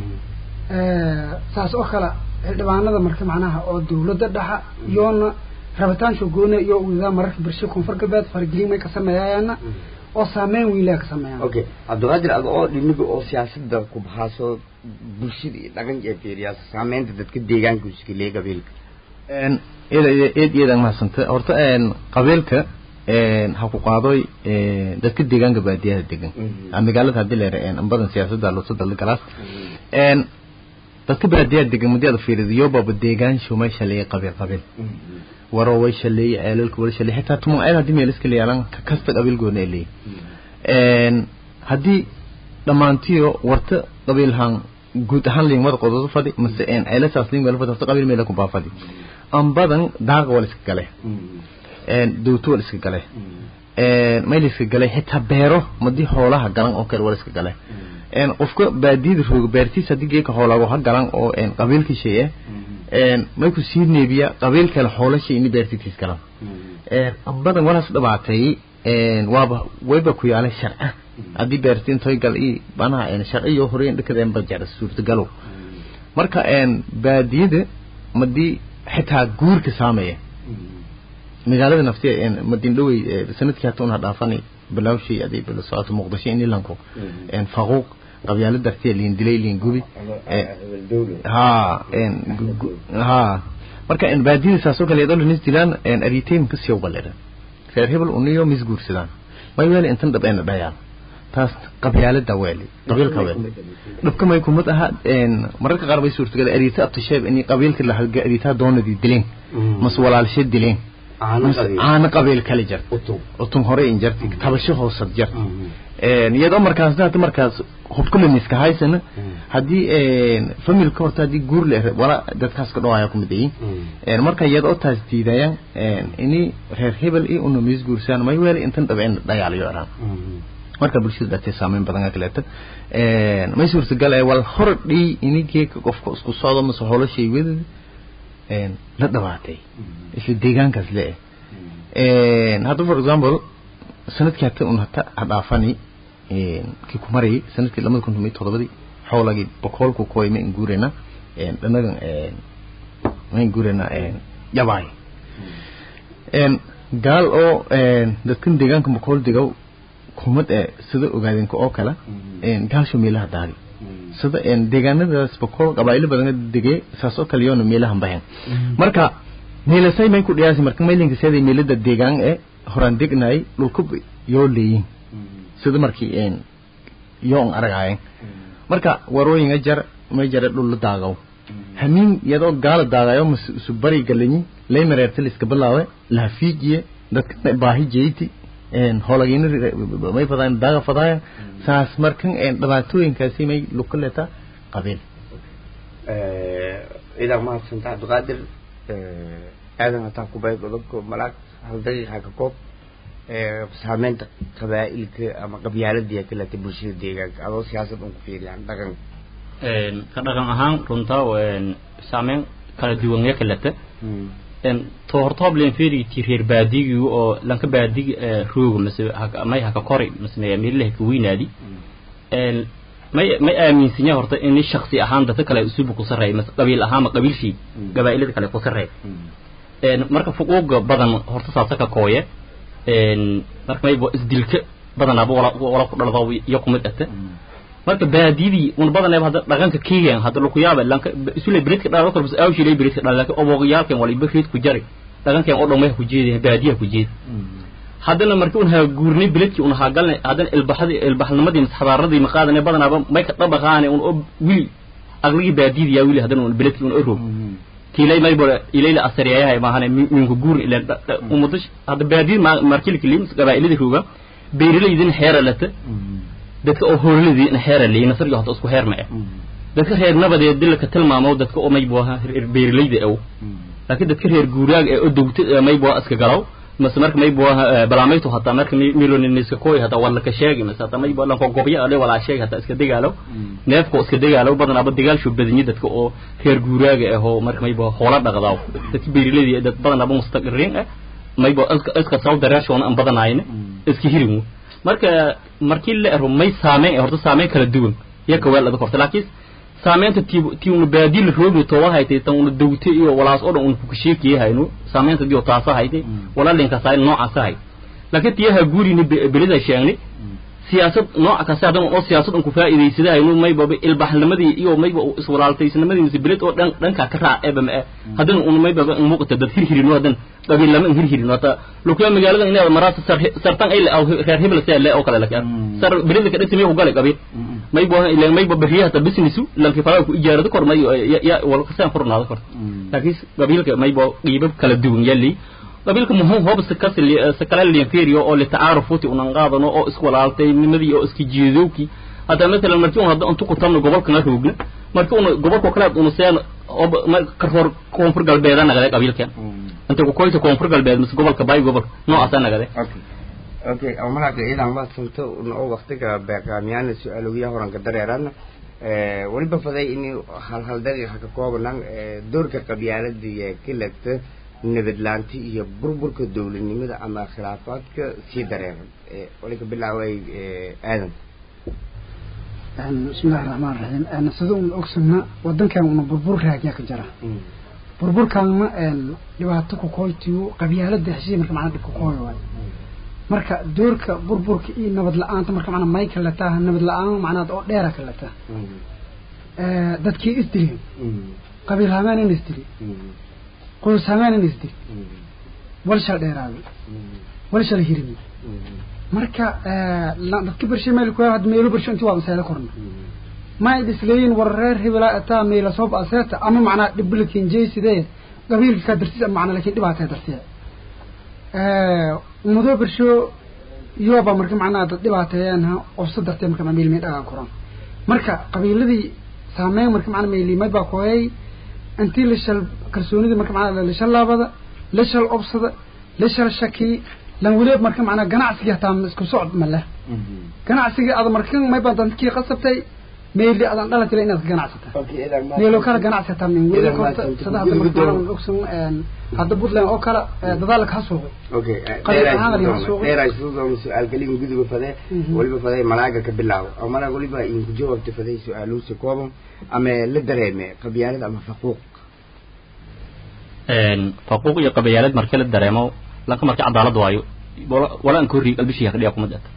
saas oo kala dhibaanada marka macnaha oo dawladda dhaxa yoona rabitaan soo goonay iyo wada marka bulsho koonfur galbeed fargelin may ka sameeyaan oo saameyn weyn ka sameeyaan okay Abdulqaadir oo dhiniga oo siyaasadda ku baxaaso bulshada dhaqan ee fiiriya saameynta dadka deegaanka iska leeyahay qabiilka eedan maasanta horta qabiilka ha ku qaadoy dadka deegaanka baadiyaha degan magaalada hadii leeyahay badan siyaasadda loo soo dalgalaas dadka baadiyaha degan mudada fiiriyo baba deegaan shumay shalay qabiil waro way shalay eelalku wala shalay xitaa tumo ay hadii meel iska leeyalan ka kasta qabiil goonay leeyahay hadii dhamaantiyo warta qabiilhan guud ahaan liin wada qodob fadhi mise eelasaas liin wala fadhi qabiil meel ku baafadi badan daaq wala iska galay dawto wala iska galay meel iska galay xitaa beero madii xoolaha galan oo kale wala iska galay qofka baadiyada roog beertiis hadii geeka xoolaha ha galan oo qabiilka sheeye may ku sii neebiya qabiil kale xoolashay in beertiis galan badan wala dhabaatay waaba wayba ku yaalay sharci hadii beertiin toy gal ii banaha sharciyo horeen dhakadeen bajar suurta galo marka baadiyada madii xitaa guurka saameeya magaalada naftiga madin dhawey sanadkii hatoon dhaafani bilawshi adii bil socod muqdisho in lanko faquuq qabyaalada dartiya liin dilay liin gubi marka baadiyada saasoo kale yadoo nis dilaan ariiteen ka sii waleeran reer hebel uniyo misguursadaan may weel intan dhabeen dhayaan taas qabyaalada weeli qabiilka weeli dhabka may kumad aha mararka qaar bay suurtagal ariita abtasheeb in qabiilka la halga ariita doonadii dileen mas walaalshay dileen aana qabiil kale jar utum hore in jarti tabasho hoosad jar iyadoo markaas hubkama miska haysana haddii familka horta haddii guur le wala dadkaas ka dhawaaya ku mid yihiin marka iyadoo taas diidayaan ini reer hebel iyo unu mis guursaan may weeli intan dhabeen dagaaliyo araan marka bulshada dadka saameyn badan ka leeyahay may suurtagal ay wal hordii inigii qofka isku socdo ma soo shay wada la dhawaatay isla deegaankaas le hadda for example sanadkii hata un hata dhaafani ki ku maray sanadkii 2017 xoolagi boqolku kooyme in guurena dhanagan ma in guurena yabaay gaal oo dadkan deegaanka boqol digaw kumad sida ogaadeen oo kala gaasho meelaha daari sida deegaanadaas boqol qabaayil badan digay saasoo kale yoona meelaha bahan marka meelasay may ku dhiyaasi marka meelinka sidii meelada deegaan horaan degnay dhulku yoo leeyin sida markii yoon aragay marka warooyin jar may jar dhul daagaw hamin yadoo gaal daagayo su bari galini leeyareerta iska balaawe la fiijiye dadka baahi jeeyti holagiina may fadaan daaga fadaaya saas markan dhibaatooyinkaasi may lukuleta qabiil ila ma santa qadir aadan ta ku bay godobko malaak hal daqiiqa ka koob saameynta qabaa'ilka ama qabyaaladii kala ta bulshada deegaanka adoo siyaasad ku fiiriyaan dhaqan ka dhaqan ahaan runtaa saameyn kala duwan ee kala ta toortoob leen fiiri tireer baadigi oo lanka baadigi roog may haka kori masna meelaha ku weynaadi may aaminsinya horta in shakhsi ahaan dadka kale isubu ku sareey mas qabiil ahaan ma qabiilshi gabaa'ilada kale ku sareey marka fuquuq badan horta saasaka kooye marka may isdilka badan aba wala ku dhalado iyo kumid ata marka baadidii un badan ay hada dhaqanka kiigan hada lu ku yaaba lanka isule bridka dhalo kale bas aw shilay bridka dhalo laakiin oboqyaalkan wali brid ku jari dhaqankan oo dhamay ku jeedin baadiya ku jeed hadana markii un ha guurni bridki un ha galnay hadana ilbaxnimadii xadaaradii maqaadanay badan aba may ka dabaqaan un wili aqligi baadidii yaa wili hadana un bridki un roog tilay may bora ilayla asariyahay ma hana min ku guur ila umudish hada baadid markii kilim gabaa'ilada rooga beerilaydan xeeralata dadka oo hoolidii in xeeralay nasriga hada isku xeerma dadka reer nabadeed dilka tilmaamo dadka oo may booha beerilayda oo laakiin dadka reer guuraag ee oo dowta may boo aska galaw marka may booha balaamayto hata marka miloniska kooy hada wala ka sheegay hata may boo lan ko gobiya ale wala sheegay hata iska digaalo neefko iska digaalo badan aba digaal shu badani dadka oo reer guuraag ee oo marka may boo xoola dhaqdaaw dadka beerilayda dad badan aba mustaqirrin may boo iska soo daraashoon an badanaayna iska hirimo markii la rumay saameyn horta saameyn kala duwan yaka weel adag horta laakiin saameynta tii baadil roobi tooba haytay tan dawti iyo walaas oo dhan ku sheekiyayno saameynta dio taasa haytay wala linka saay nooca saay laakiin tiyaha guurini bilida sheegnay siyaasad nooca ka saadan oo siyaasad ku faa'iideysada aynu may baba ilbaxnimadii iyo may baba iswalaaltaysanimadi bilid oo dhanka ka raacay hadana uu may baba muuqata dad hirhirino hadan qabiil lama hirhirino ta luqya magaalada inay maraata sartan ay reer hebel say oo kale laakiin sar bilidka dhintay ku galay qabiil may baba ilaa may baba riyaha businessu lanki fara ku ijaarada kor may ya wal qasaan furnaada kor laakiin qabiilka may baba qiibab kala duwan yali qabiilka muhiim hoob sakala liinfiiriyo oo litaarufti unan qaadano oo isku walaaltay nimadii oo iska jeedowki hada mesela markii uu hada intu ku tamno gobolka na roogna markii uu gobolka kala uu seen oo karfor koonfur galbeed anaga qabiilka inta ku koyta koonfur galbeed mis gobolka bay gobol noocaas anaga okay amalaga idan ma santo oo waqtiga baaqaamiyaan su'aalowiya horan ka dareerana waliba faday in hal daqiiqa ka kooban doorka qabyaaladda iyo kilagta nabadlaanti iyo burburka dawladnimada ama khilaafaadka si dareeran waliga bilaaway aadan bismillaahir rahmaanir rahiim ana sidoo ogsana wadankan uu burbur raajaa ka jira burburkan ma dhibaato ku koytiyo qabyaaladda heshiis marka macna ku kooyo marka doorka burburka iyo nabad la'aanta marka macna Michael la taa nabad la'aan macnaad oo dheera kala taa dadkii isdilin qabiil hamaan isdilin qoys hamaan isdilin walsha dheeraawi walsha hirmi marka dadka barshi meel ku had meel barshi intii waa masaala korna ma idisleeyin wareer hebela ata meel soob aseeta ama macna dhibilkiin jeesidee qabiilka dartiisa macna laakiin dhibaato dartiisa mudo barsho يوبا مركب معنا دبعتيانها وصدرت مركب عن ميل ميدا كوران مركب قبيلة دي سامين مركب معنا ميل ميد باكوي أنتي ليش الكرسوني دي مركب معنا ليش الله بذا ليش الأبصد ليش الشكي لان وليب مركب معنا جناع سجى تام اسكو صعد مله جناع سجى هذا مركب ما يبان كي قصبتي ميل هذا لا تلاقي ناس جناع سته ميلو كان جناع سته من وليب كنت صدق هذا مركب أقسم هذا بدلنا أو كلا ذلك حصوه اوكي غير يسوق سؤال كلمه جدو بفده ولي بفده ملاقه كبلاو او مانا ولي با ان جواب تفده سؤالو سكوبم اما لدريمه قبيالد اما فقوق فقوق يا قبيالد markale dareemo lanka markii cadaalad waayo wala aan kori qalbishi khaliya kuma dad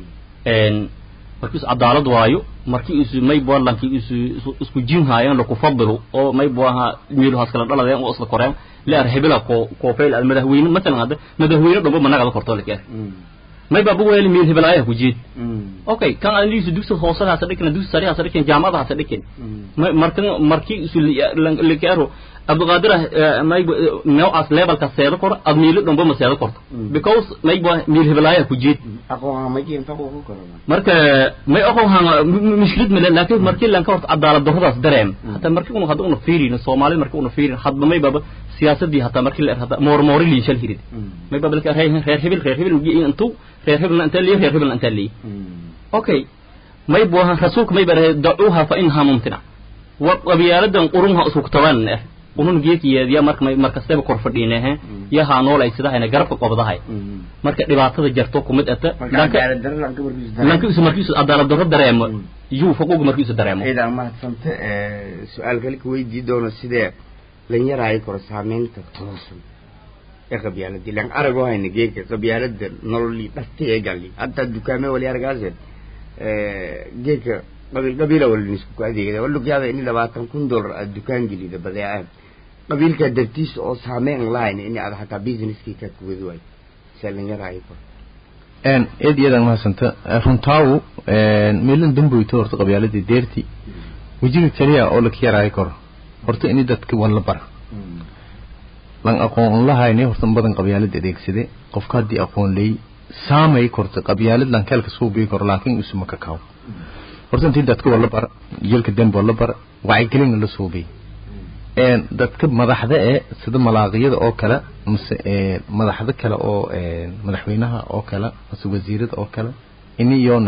markii cadaalad waayo markii isu may boolankii isku jin haayeen la ku fadlo oo may booha miilu haas kala dhaladeen oo isla koreen la arhibila ko feel al madaxweyne مثلا hada madaxweyne dhabo managa korto leeyahay may baabu weel miil hibalaya ku jeed okay kan aan liisu dugsi hoose ha sadikna dugsi sare ha sadikna jaamada ha sadikna markii isu la kaaro Abdul Qadir may noocaas level ka seedo kor admiilo dhanba ma seedo korto because may miil hibalaya ku jeed aqoon ma jeen faqo ku koro marka may aqoon mushkilad ma laakiin markii lan ka horta cadaalad darradaas dareem hatta markii uu hadda uu fiirino Soomaali markii uu fiirin hadba may baba siyaasadii hatta markii la hada moormoori liishal hirid may baba la reer hebel intu reer hebel inta li reer hebel inta li okay may booha rasuulka may bare dacuuha fa inha mumtina wa qabiyaaladan qurunha isku taban unun geekiyada markastaba kor fadhiinaha yaha noolay sidahayna garabka qobdahay marka dhibaatada jarto kumid ata lanka isu markiisu cadaalad darro dareemo yuu faqoog markiisu dareemo ida ma sante su'aal kale ku weydii doono sidee lan yaraay kor saameynta toosan ee qabyaalada lan arago hayna geeka qabyaalada nololi dhastay gali hadda dukaame wali argaased geeka qabiila wali isku adeegada wali yaada in $20,000 dukaan gilida badeecad qabiilka dartiis oo saameyn laan in aad hatta businesskii ka kuwado سالين يراي إيدي ما سنت رنتاو ميلن دمبو يتور تقبيالة ديرتي وجيك تريا أولك يراي كور هرت إني دتك ولا بر لان أقول الله هاي هرت بدن قبيالة ديك سيد قفكات دي أقول لي سامي كورت قبيالة لان كلك صوبي كور لكن اسمه كاكاو هرت إنتي دتك ولا بر جيلك دمبو ولا بر وعيكلين اللي صوبي dadka madaxda sida malaaqiyada oo kala mise madaxda kala oo madaxweynaha oo kala mise wasiirada oo kala iniyoona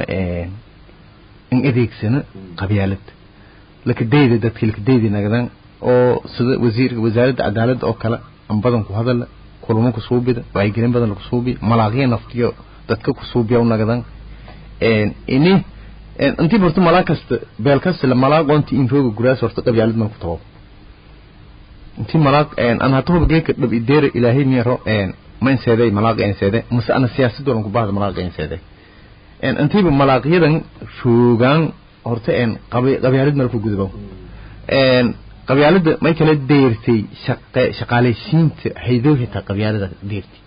in adeegsana qabyaalad lakadayda dadka lakadayda nagadan oo sida wasiirka wasaaradda cadaaladda oo kala aan badan ku hadal kulamo ku suubida way gelin badan ku suubi malaaqiya naftiyo dadka ku suubiyo nagadan ini intii bartu malaakasta beelkasta la malaaqoonti in rooga guraas horta qabyaalad ma ku tawo انتي ملاك انا هتوب جيك دب يدير الهي ميرو ما انسداي ملاك انسداي مس انا سياسه دورن ku baad ملاك انسداي انتي ملاقيدن شوغان horta qabyaalad markuu gudbo qabyaalada ma kala deertay shaqaaleysiinta haydoohita qabyaalada deertay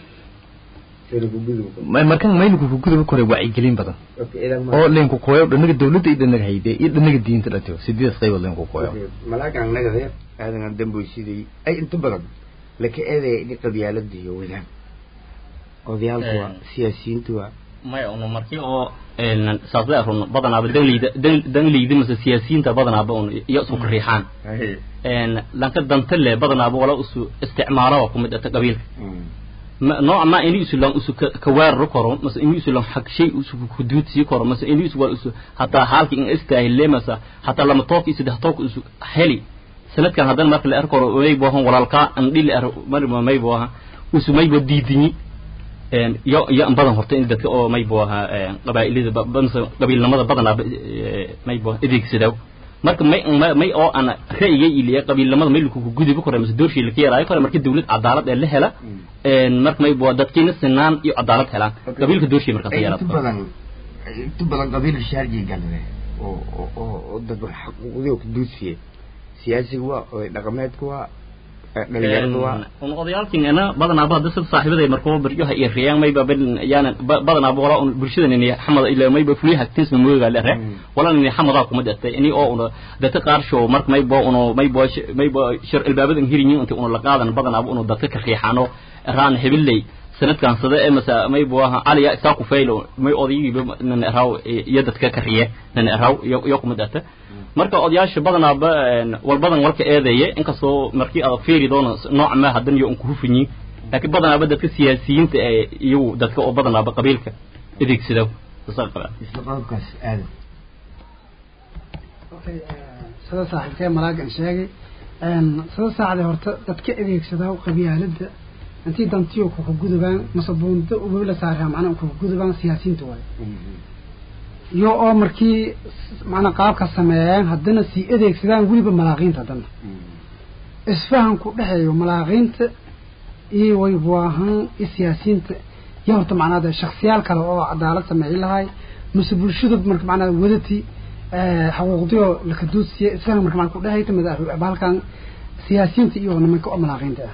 markan maynu ku gudbo kore wacyi gelin badan oo leen ku kooyo dhinaga dawladda idanaga hayde iyo dhinaga diinta dhato sideed qayb leen ku kooyo malaagan naga هذا دمبو سيدي أي أنت بدر لك هذا قبيلة دي وذا قبيلة سياسيين توا ما يعنى مركي أو صادقهم بدنا بدنلي دم سياسيين تبدنا بون يأسوك الريحان لكن دمتله بدنا بولا استعماره وقوم قبيل نوع ما إني يسلم كوار ركورم مثلا إني يسلم حق شيء حدود سيكورم مثلا إني يسوى حتى حالك إن استاهل ليه مثلا حتى لما توك يسده توك حلي سنة كان هذا المركل أركور ويبوهم ولا القاء أنقل مرة ما يبوها وسمي بديدني يا أنبضن هرتين ده أو ما يبوها قبائل إذا بنص قبيل لما بدنا ما يبوها إذا كسدوا مركل ما أو أنا خيء اللي قبيل لما ما يلكو جودي بكرة مس دورشي اللي كيراي كره مركل دولة عدالة اللي هلا مركل ما يبوها دكتين السنان عدالة هلا قبيل كدورشي مركل خيارات تبغى قبيل الشارجي قال له أو ده بالحق وذيك دوسيه سياسي هو رقمات هو ونقضيالكين أنا بدنا بعض دسل صاحبة مركوب برجوها إيريان ما يبقى يعني بدنا بقرا برشيدنا إني حمد إلا ما يبقى فليها تنس من موجة له ولا إني حمد أقوم ده إني أو ده تقار شو مرك ما يبقى إنه ما يبقى شر الباب إن هيريني أنت إنه لقاعد أنا بدنا أبغى إنه ده تكخي حانو ران هبلي sanadkan sida ee masa may buaha aliya isaaqu faylo may odaygiiba nan raw yadadka ka riye nan raw iyo kumadata marka odayaasha badanaaba wal badan walka eedeeye inkastoo markii aad fiiri doono nooc ma hadan iyo ku hufini laakiin badanaaba dadka siyaasiyiinta iyo dadka oo badanaaba qabiilka adeegsado isla qodobkaas aad okay sida saaxiibkay malaagan sheegay sida saacada horta dadka adeegsada qabiilada intii dantiyo ku gudubaan masabuunta oo la saaray macna ku gudubaan siyaasiyiinta way iyo oo markii macna qaabka sameeyaan hadana si adeegsadaan waliba malaaqiinta hadana isfahan ku dhaxeeyo malaaqiinta iyo way buahan siyaasiyiinta iyo horta macnaada shakhsiyaal kale oo cadaalad sameeyay lahay mas'uulshadu marka macnaada wadati حقوقيه لكدوسية إسلام مركب عن كلها يتم ذا بالكان سياسيين تيجوا نمك أملاقين ده.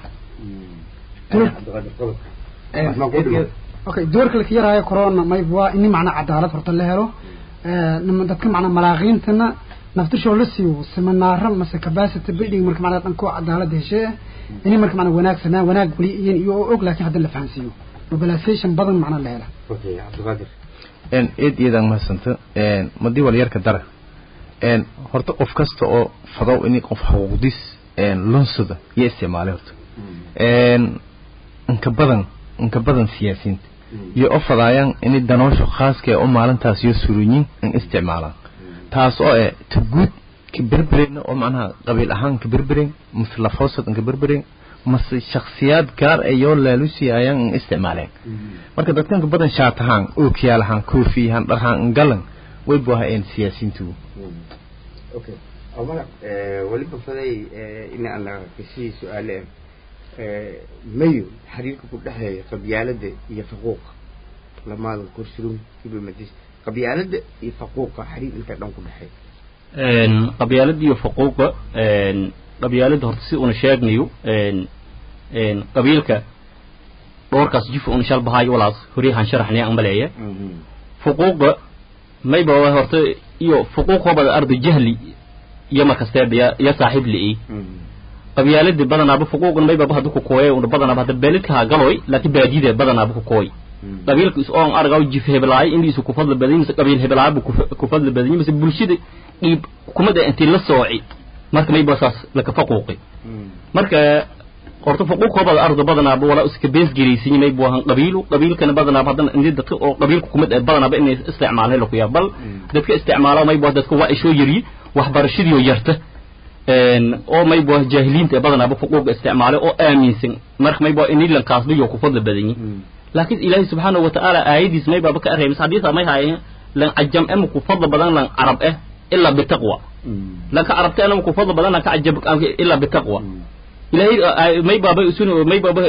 أوكي دورك اللي كيرها كورونا ما يبغى إني معنا عدالة فرط الله له لما تتكلم معنا ملاقين تنا نفتش ولسيو سمنار مس كباسة تبدي مركب معنا نكو عدالة ده شيء إني مركب معنا وناك سنا وناك بلي يو لكن هذا اللي فانسيو وبلاستيشن بدن معنا الليلة. أوكي عبد القادر. إيد إيدان ما سنت مدي واليار كدرة هرت قف كست أو فضاء إني قف حوضيس لنصده يستعمله هرت إنك بدن سياسين يقف ضايعن إني دنوش خاص كأم مالن تاسيو سوريين إن استعماله تاس أو تجود كبربرين أو معناها قبيل أهان كبربرين مثل فاصل كبربرين مس شخصيات كار أيون لالوسي أيان استعمالين marka dadkan ka badan shaatahan oo kiyaalahan koofiyahan dharhan galan way boohayeen siyaasiintu okay awala wali bafaday in aan kasi su'aale mayo xiriirka ku dhaxeeya qabyaalada iyo faquuqa lamaad kursirum kiba madis qabyaalada iyo faquuqa xiriir inta dhan ku dhaxeeya qabyaalada iyo faquuqa qabyaalada horta si una sheegnayo qabiilka دوركاس جيف أن شال بهاي ولاس هري هنشرحني عن ملاية فقوق ما يبغى هرت يو فقوق هو بالأرض جهلي يما كستاب يا صاحب لي قبيلة بدنا أبو فقوق ما يبغى هذا كوكوي وبدنا هذا بلد كهجلوي لكن بعديده بدنا أبو كوكوي قبيلة إسقان أرجع جيف هبلاي إندي سو كفضل بدين مس قبيلة هبلاي كفضل بدين مس بلشيد كمدة أنت للصاعي مرك ما يبغى ساس لك فقوقي مرك قرط فقوق هذا الأرض بدنا بولا أسكبيس جريسين ما يبوهن قبيل كان بدنا بدنا إن دت قبيل كمد بدنا بإن استعماله لك يا بل دتك استعماله ما يبوه دتك واقع شو يري وحبر شدي ويرته أو ما يبوه جاهلين بدنا بفقوق استعماله أو آمين مرخ ما يبوه إني للكاسب يوقفض بدني لكن إلهي سبحانه وتعالى أيدي ما يبوه بك أرهم سعديث ما هي لن عجم أم كفضل بدنا لن عرب إلا بالتقوى لك عربت أنا كفضل بدنا كعجبك إلا بالتقوى إلهي ما يبغى يسون ما يبغى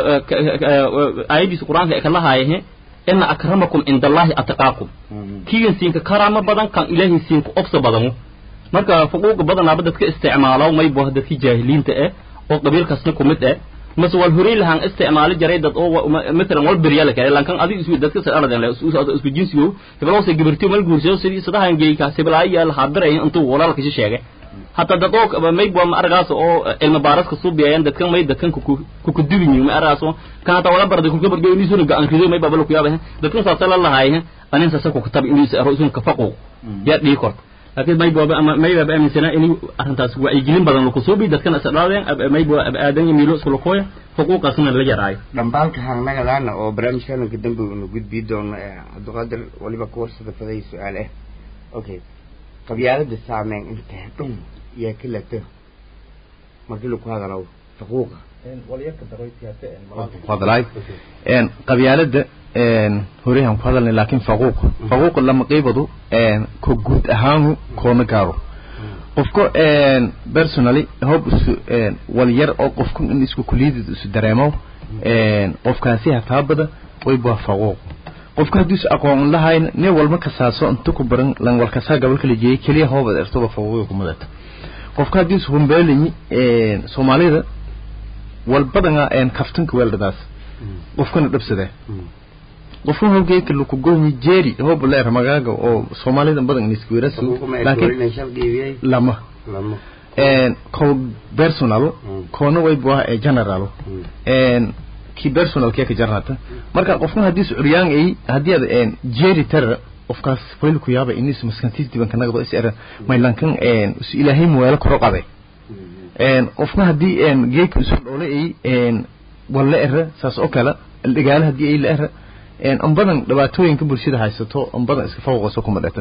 آيات القرآن في كلها هي إن أكرمكم عند الله أتقاكم كي ينسينك كرامة بدن كان إلهي ينسينك أفضل بدنه مركا فوق بدن عبدك استعماله وما يبغى هذا في جاهلين تأ أو قبيل كسنكم متأ مسوا الهري لهان استعمال جريدة أو مثلا والبريالة كده لان كان أدي أسود دتك سأرد يعني أسود جنسيو تبغى وصل جبرتيو مال جورسيو سيدي صدق هنجي كسبلاي الحاضرين أنتوا ولا لك شيء شيء حتى دقوق ما يبغى ما أرجعه أو المبارك كسب بيان دكان ما يدكان كوكدبيني ما أرجعه كان هذا ولا برد كوكب برجع ينسون عن كذا ما يبغى لك يابه دكان صلى الله عليه أنا إنسان سكوا كتاب إنجليز أرجعون كفقو يا ليكور لكن ما يبغى من سنة إني أنت سوى يجيلين بدن الكسوبي دكان أسرارين ما يبغى أدين يميلوا سلوكوية فقوق أصلا اللي جراي لما كان نقدر أو برامج كانوا قدام بنوجد بيدون عبد القادر ولي بكورس في هذا السؤال أوكي قبيلة السامين انت يا كلته ما قلوا هذا لو فقوقة هذا لاي إن قبيلة إن هوريهم فضلني لكن فقوق لما قيبضوا إن كوجود أهانه كونكارو قفكو إن personally هو إن والير أو قفكم إن اسمه كليد سدرامو إن قفكاسيها ثابتة ويبغى فقوق qofka hadii aqoon lahayn ne walba ka saaso inta ku baran lan walka saa gobolka la jeeyay kaliya hooba irtaba fawooyo kumadata qofka hadii humbeelini Soomaalida walbadana kaftanka weeldadaas qofkana dhabsade qofka hoggeeyka lagu gooni jeeri hooba leer magaaga oo Soomaalida badan isku weerasu laakiin lama ko personal koona way baa general ki personal ka jarnata marka qofkan hadii suuriyaan ay hadii aad jeeri tar qofkaas fayl ku yaaba inuu maskantiis diban kana gado isir maylankan ilaahay mooyala koro qaday qofna hadii geek soo dhoolay wala era saas oo kala dhigaalaha hadii ay la era an badan dhibaatooyinka bulshada haysato an badan iska fawqayso kuma dhata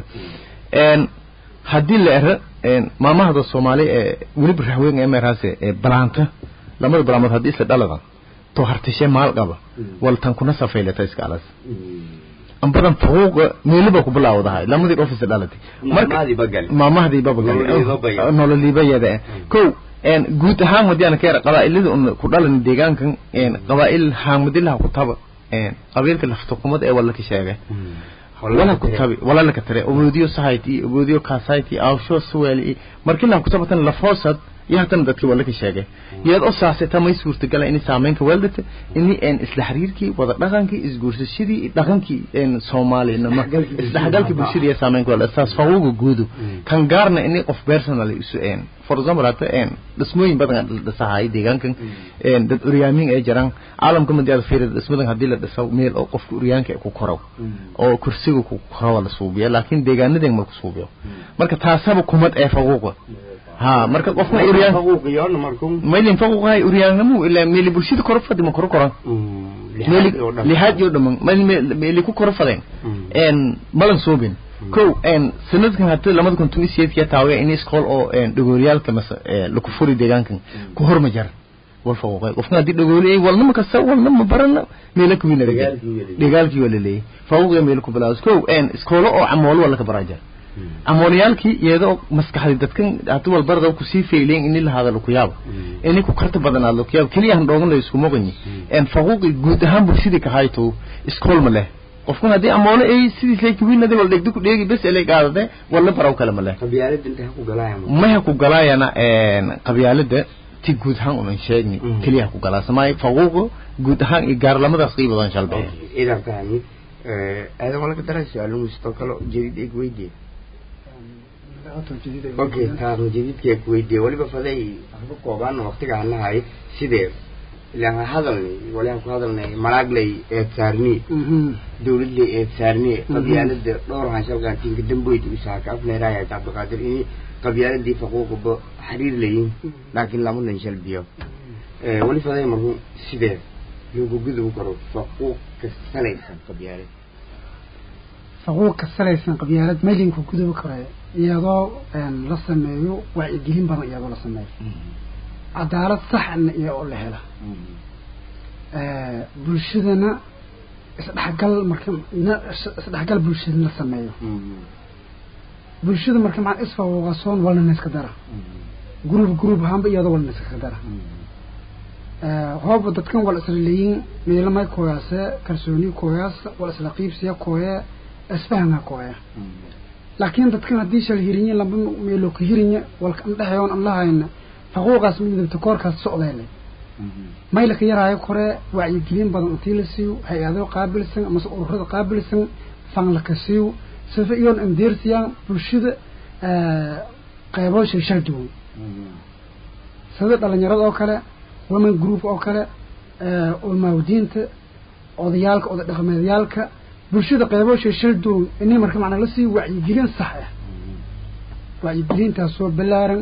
hadii la era maamahada Soomaali wali barahweyn ee meeraase balaanta lamada balaamad hadii isla dhaladan to hartishe maal qaba waltan kuna safeylata iska alas an badan fawq meelba ku bilaawdahay lamadii office dhalatay maamahadi bagal nololibayada ko guud ahaan wadiyana ka qabaa'ilada ku dhalan deegaankan qabaa'il haamadilaha ku taba qabiilka laftuqumad ee wala ka sheegay wala ku tabi wala la ka tare oboodiyo society oboodiyo society awsho suwali markii la ku tabatan la foosad yaatan dadkii wala ka sheegay iyad oo saasata may suurtagal in saameynka waldata in isla xiriirkii wada dhaqankii isguurshadii dhaqankii Soomaaliyana isla hadalkii bulshada saameynka wala asaas fawuga guudu kan gaarna in qof personally isu for example hata dhismooyin badan dhasahay deegaankan dad uriyaamin ay jiraan caalamka madiyada fiirad dhismadan hadii la dhiso meel oo qofka uriyaanka ku koro oo kursiga ku koro la suubiyo laakiin deegaanada ma ku suubiyo marka taasaba kumad ee fawuga ha marka qofka uriyaan fawuqiyo markum meelin fawuqay uriyaanmu ila meel bulshada korfad ma koran li haadiyo dhaman meel ku korfadeen malan soobin ko sanadkan hadda lamada kun tunisiyadka taaway in iskool oo dhagooryaalka lagu furi deegaankan ku hormajar wal fawqay qofna hadii dhagoolay walna ma ka saw walna ma barana meel ku wiina dagaalkii wala leey fawqay meel ku bilaas ko iskoolo oo amool wala ka baraja amooliyalki iyadoo maskaxda dadkan hadii wal barada ku sii feeleen in la hadalo ku yaab in ku karta badan aad ku yaab kaliya han doogan isku moqani fawqay guud ahaan bulshada ka hayto iskool ma leh qofkan hadii amoolo ay sidii say ku wiinada wal degdeg ku dheegi bas ilay qaadade wala baraw kala ma leh qabyaalada inta ku galaayaan ma ku galaayana qabyaalada ti guud ahaan una sheegni kaliya ku galaasamay fawqo guud ahaan i gaar lamada qiibadan shalbay ila taani aad wala ka darasay alu mustaqalo jadid ay weydiin okay taan jadidka ay weydiin waliba faday waxba koobaan waqtiga aan lahay sidee laan hadalni wala ku hadalnay malaglay ee saarni dawladda ee saarni qabyaalada dhowr hashalkan tinka damboyd isaaka afneeraaya Abdulqaadir in qabyaaladii faqooqba xiriir leeyin laakiin lama lan shalbiyo wali faday marku sidee lagu gudub karo faqooq ka salaysan qabyaalad faqooq ka salaysan qabyaalad meelin ku gudub karo iyadoo la sameeyo wacyigelin badan iyadoo la sameeyo cadaalad sax iyo oo la helo bulshadana isdhaxgal marka isdhaxgal bulshada la sameeyo bulshada marka ma isfawqasoon wala iska dara group hamba iyadoo wala iska dara hoob dadkan wala isleeyin meelama kooyaase kalsooni kooyaas wala isla qiibsiya kooya isfahanka kooya laakiin dadkan hadii shal hiriin laba meelo ku hiriin wal kan dhaxayoon allahayna فقوقاس من التكوركاس سؤالين ما يلك يراي كره وعيجلين بدن أنتيلسيو هيادو قابل سن مسؤول رد قابل سن فانلكسيو سفيون انديرسيا برشيد قيبوش يشدون سبب على نيراد أوكله ومن جروب أوكله والمودينت أضيالك أو دخميالك برشيد قيبوش يشدون إني مركم على لسي وعيجلين صحيح وعيجلين تاسو بلارن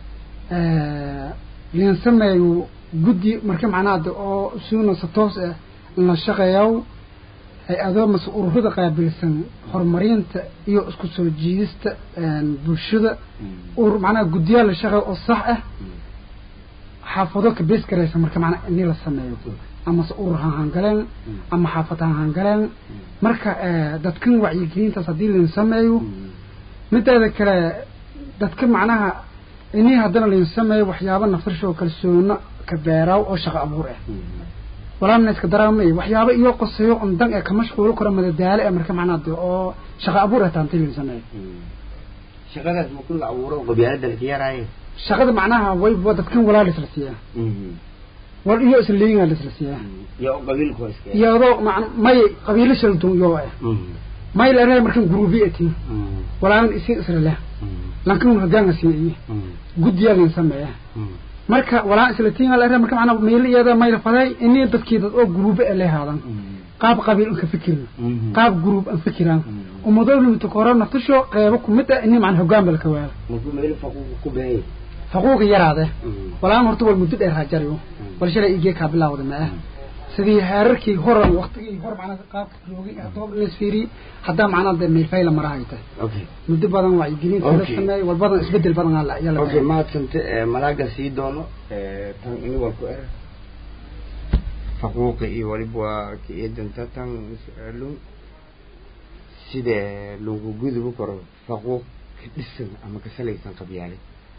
لنسميه جدي مركب عناد أو سونا ستوس نشقياو هذا مسؤول هذا قابل سن حرمرين يو اسكسو جيست بوشدة ومعنا جديال الشغل الصح حافظوك بس كريس مركب معنا إني لسميه أما مسؤول هانجلين أما حافظ هانجلين مركب دتكن وعيكين تصديل لنسميه متى ذكر دتكن معناها إني هذا اللي نسميه وحيابا نفرشه كالسونا كبيراو أو شغل أبوره ولا من يتقدرهم وحيابا يوقصيه عندك كمشغول كرة من الدالة أمريكا معنا أو شغل أبوره تانتين نسميه شغل اسمه كل أبوره وبيعد الكيار هاي شغل معناها ويب ودتكن ولا لسلسية ولا يؤس اللي ينقل لسلسية يا قبيل كويس يا رو مع ما قبيل شلتون يوه ما يلقى مركب جروبيتي ولا من إسي إسر له لكن هجان سيئة جد يالين سمعه marka walaa islatiin la marka macna meeliyada mayl faday in dadkii dad oo group ee leeyahadan qaab qabiil ka fikirna qaab group aan fikiraan umadoodu inta koran naftisho qeybo kumida in macna hogaan balka waa muxuu meel faquuq ku baahay faquuq yaraade walaa horta wal muddo dheer hajariyo wal shalay igee ka bilaawday ma sidii heerarkii horan waqtigii hor macna qaabka joogay adoob isfiiri hadda macna meel fayla marahayta okay muddo badan waa igilin kala sameey wal badan isbedel badan la yalla okay ma tanta malaaga sii doono tan in wal ku faquuq iyo waliba ki eedanta tan su'aalun sida lagu gudubo karo faquuq dhisan ama ka salaysan qabyaalad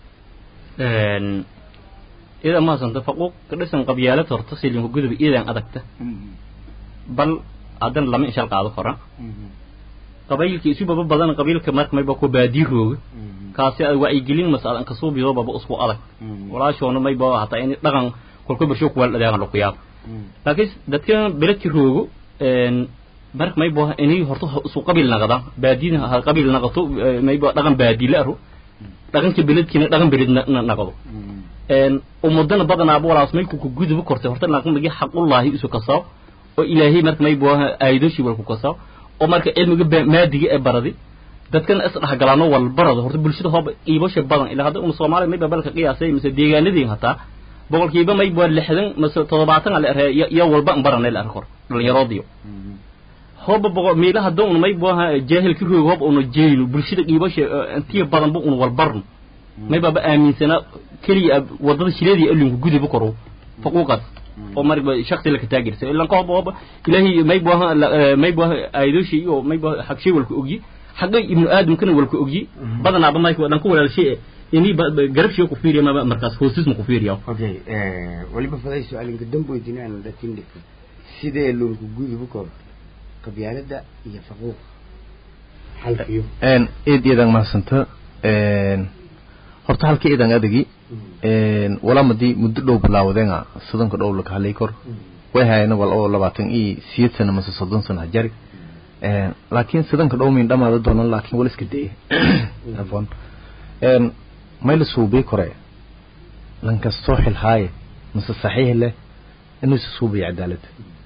إذا ما صنت فقوق كرسم قبيلة ترتصل له جذب إذا أدكته بل عدن لم يشال قاعد خرا قبيل كيسوب بدن قبيل كمرك ما يبقى باديره كاسي وإيجلين مسألة أن كسوب يضرب بأسبوع أدك ولا شو أنا ما يبقى حتى يعني لغن كل بشوك ولا ده عن القيام لكن ده كان بلت روجو مرك ما يبقى إني هرتو سوق قبيل نقدا بادين قبيل نقطو ما يبقى لغن بادي له لغن كبلت كنا لغن بلد نقطو ومدنا بدنا أبو راس ملك وجود بكرة هرتنا نقوم بجي حق الله يسوع كساو وإلهي مرك ما يبوها أيدوشي ولا كساو ومرك علم جب ما دي بردي ده كان أسرح جلانو والبرد هرت بلشة هاب يبوش بدنا إلى هذا المصامر ما يبقى قياسي مثل ديجان دي هتا بقول كيبا ما يبوها لحدن مثل طلباتنا على يا والبق برنا الآخر اليراديو هاب بقول ميلا هدون ما يبوها جاهل كله هاب إنه جاهل بلشة يبوش أنتي بدنا بقول والبرن ما يبقى آمين سنة كلي وضد الشلادي اللي موجود بكرة فقوقات أو مرة شخص لك تاجر إلا قاب بابا إلهي ما يبغى أيدوشي أو ما يبغى حق شيء والكوجي حق ابن آدم كنا والكوجي بدنا عبد ما يكون نقول على شيء يعني جرب شيء كفير ما مركز خصوص مكفير يا أوكي ولي بفضل سؤال قدام بيجينا أنا ده تندك سيدا اللي موجود بكرة قبيلة ده هي فقوق حل فيه إيه ده ما سنت horta halkii idan adagi walamadii muddo dhow bilaawdeenga sadanka dhow la kaalay kor way hayna wal oo 28 sano ama 30 sano jari laakiin sadanka dhow min dhamaada doonan laakiin wal iska day afwan mayl suubi kore lan kasto xil haay mase saxiix leh inuu suubi cadaalad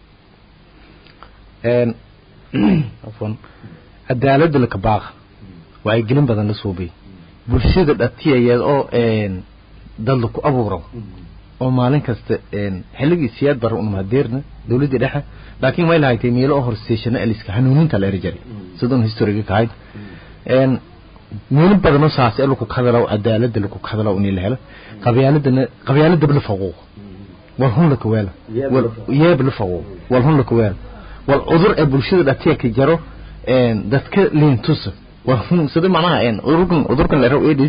afwan cadaalad la ka baaq way gelin badan la suubi bulshada dhatiyeed oo dad ku abuuro oo maalin kasta xilligii siyaad bar uma deerna dawladda dhexe laakiin way lahayd meelo horseeshana eliska hanuuninta la rajay sidoo historiga kayd meelo badan oo saas ee ku kadalo cadaalad ku kadalo in la helo qabyaalada bil faquuq wal hun la kuweel wal yeeb la faquuq wal hun la kuweel wal udur ee bulshada dhatiyeed ka jaro dadka liintus وهم سيد معناها أذكر له إيديس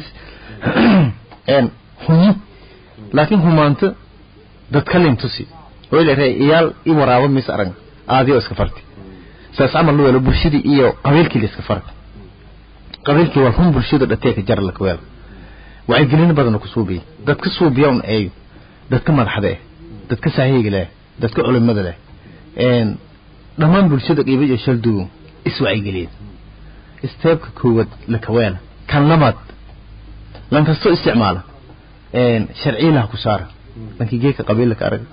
هم لكن هم أنت تتكلم تسي ويل هي إيال إمراوة مسأرن عادي أسكفرتي سأسمع له لو برشيدي إيو قبيل كي لسكفرت قبيل كي وهم برشيد التيك جر لك ويل وعجلين بدنا كسوبي دتك كسوبيون أيو دتك مرحدة دتك سعيق له دتك علم مدله لما برشيدك يبي يشلدو اسمع عجلين استبك كود لكوان كان نمط لن تستو استعماله شرعي له كسارة لكن جيك قبيل لك أرق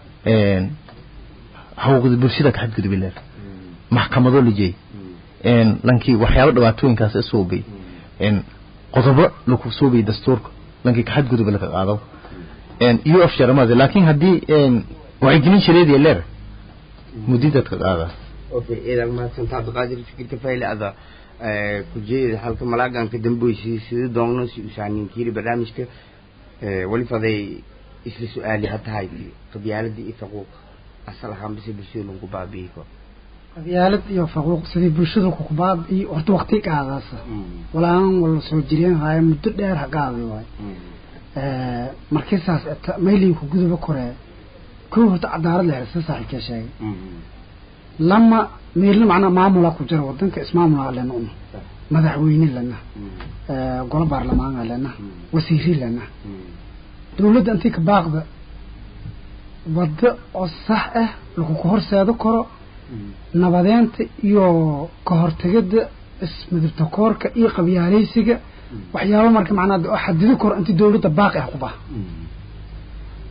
هو قد برشيدك حد قد بالله محكمة ذو اللي جي لنكي وحياة دواتوين كاس السوبي قطباء لك سوبي دستورك لنكي حد قد بالله قاضو يوقف شرمازي لكن هدي وعيقنين شريدي اللير مديدة قاضو اوكي إذا ما سنتعب قادر فكر كفاية لأذا كجيد حالك ملاقان كدنبويسي سيدي دونو سيسانين كيري برامجك ولي فضي إسلي سؤالي حتى هاي قبيالة دي فقوق أصلا بسي بسيولون قبابيكو قبيالة دي فقوق سيدي بسيولون قبابي ورد وقتي كاغاسا والآن ولا سوجرين هاي مدد دير حقاوي واي مركزاس ميلي كقدو بكوري كل هرتا عدار لها سيساحي كاشاي لما ميرنا معنا معاملة كجرا ودنك اسمامنا لنا مدحوين لنا قول برلمان لنا وسيري لنا دولة أنتيك باغ وضع الصح لكو كهور سيادو كورو نبادينت يو كهور تجد اسم دبتكورك إيه قبياليسيك وحياو مرك معنا حددو كور أنت دولة باقي حقوبة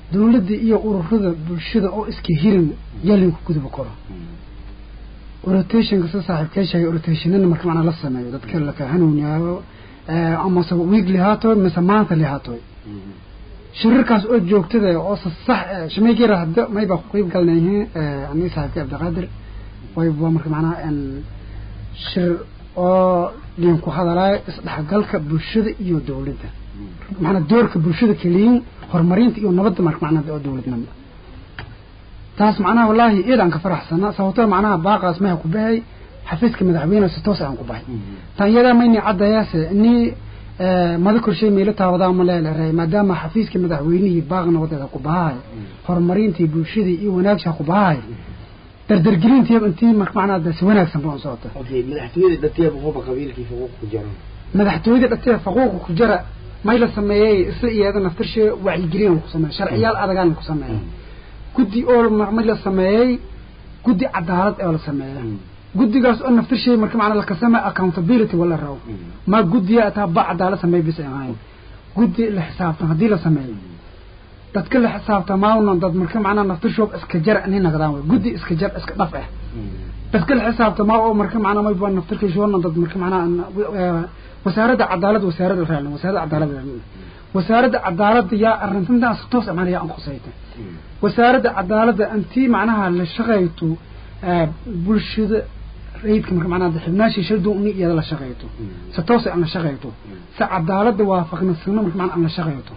dawladda iyo ururada bulshada oo iska hirin yalin ku gudub karo rotation ka saaxiibkay sheegay rotationna marka macna la sameeyo dadka la ka hanuuniyo ama soo weekly haato mise maanta li haato shirarkaas oo joogtada oo sax shmeeygira hadda may ba qayb galnayeen ani saaxiibkay Abdulqaadir way buu marka macna in shir oo liin ku hadalay isdhaxgalka bulshada iyo dawladda macna doorka bulshada kaliin horumarinta iyo nabadda marka macna dawladnimada taas macnaha wallahi iidan ka faraxsana sababtoo macnaha baaqaas ma ku bahay xafiiska madaxweynaha si toos aan ku bahay tan yada mayni cadayaase ni madakor shay meelo taawada ma leeyahay maadaama xafiiska madaxweynaha baaqna wadada ku bahay horumarintii bulshada iyo wanaagsan ku bahay dardargelintii intii marka macnaha si wanaagsan baan socota madaxtooyada dadkii xuquuq qabiilkii xuquuq ku jira madaxtooyada dadkii xuquuq ku jira ma la sameeyay si iyada naftirshe wacyi gelin ku sameeyay sharciyaal adagaan ku sameeyay guddi oo ma la sameeyay guddi cadaalad ee la sameeyay guddigaas oo naftirshe marka macna la kasama accountability wala raaw ma guddiya ta ba cadaalad sameey bis ahayn guddi la xisaabtan hadii la sameeyay dadka la xisaabtan ma uu dad marka macna naftirshe iska jar in naqdaan guddi iska jar iska dhaf ah dadka la xisaabtan ma oo marka macna ma baan naftirshe shoona dad marka macna wasaaradda cadaalad wasaaradda cadaalad ya arrintaas toos ama ya anqosayta wasaaradda cadaalad anti macnaha la shaqeeyto bulshada reedka marka macnaha xibnaashi shirdu iyada la shaqeeyto si toos aan la shaqeeyto si cadaalad waafaqnasana marka macnaha aan la shaqeeyto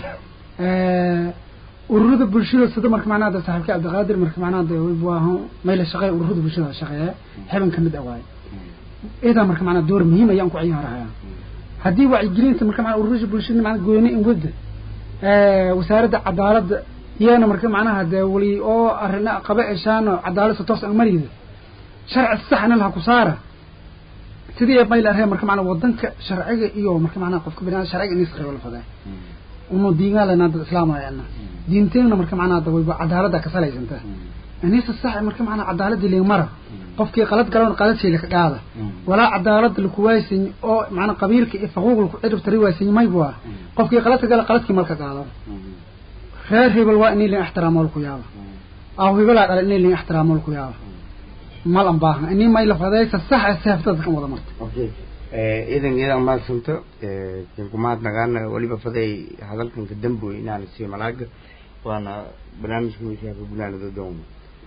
ururada bulshada sida marka macnaha saaxiibka Abdulqaadir marka macnaha waa meel la shaqeeyo ururada bulshada shaqeeya xeban kamid awaay إذا مرك معنا دور مهم أيام كعيارها هدي وعي جرين مرك معنا ورج بالشدة معنا جويني إن ود وسارد عدالة يانا مرك معنا هذا ولي أو أرنا قبائل شان عدالة ستوصل المريض شرع الصح أنا لها قصارة تدي يبغى لها مرك معنا وضنك شرعية إيوه مرك معنا قف كبرنا شرعية نسخة ولا فضاء ومو دينا لنا الإسلام يعني دينتين مرك معنا ده ويبقى عدالة كسالة جنته الناس الصح مرك معنا عدالة اللي مرة قفكي قلت قالون قالت شيء لك قاعدة ولا عدالة الكويسين أو معنا قبيلك فقوق الأدب تريواسين ما يبوا قفكي قالت كمالك قاعدة خير هي بالوائني اللي احترامه الكيابة أو هي بلا قال إني اللي احترامه الكيابة ما الأنباها إني ما يلفظ الصح السافة ذكر ولا مرت. أوكي إذا ما سمعت كم ما نقالنا ولي بفضي هذا كان قدام بوي نال السيم ملاك وأنا برنامج مشي في بلاد الدوم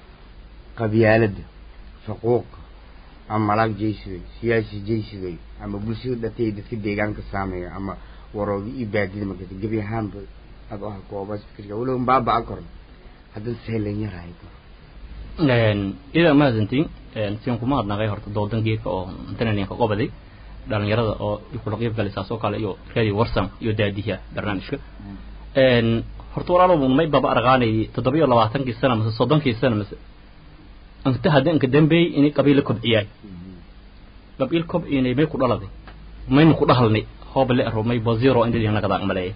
قبيلة حقوق أما ملاك جيسوي سياسي جيسوي أما بلشوا دتي ديجان كسامي أما ورودي إبادي لما كتجيبي هم أقوها كوابس فكرة ولهم بابا أكرم هذا سهلين يرايك. إذا ما زنتين سيمكم ما نغير هرت دولتن جيك أو تنانين كقبضي دارن يرد أو يقول قيب قال ساسو قال يو كذي ورسم يداديها برنامجك. هرت ورا لو ما يبقى أرغاني تدبير الله عتن كيسنا مثل صدام كيسنا مثل أنت هذا إنك دمبي إني قبيلة كبعياي قبيلة كبعي إني ما يقول الله ذي ما ينقول هالني هو بالله ما يبازيرو عندي هنا قدام ملاي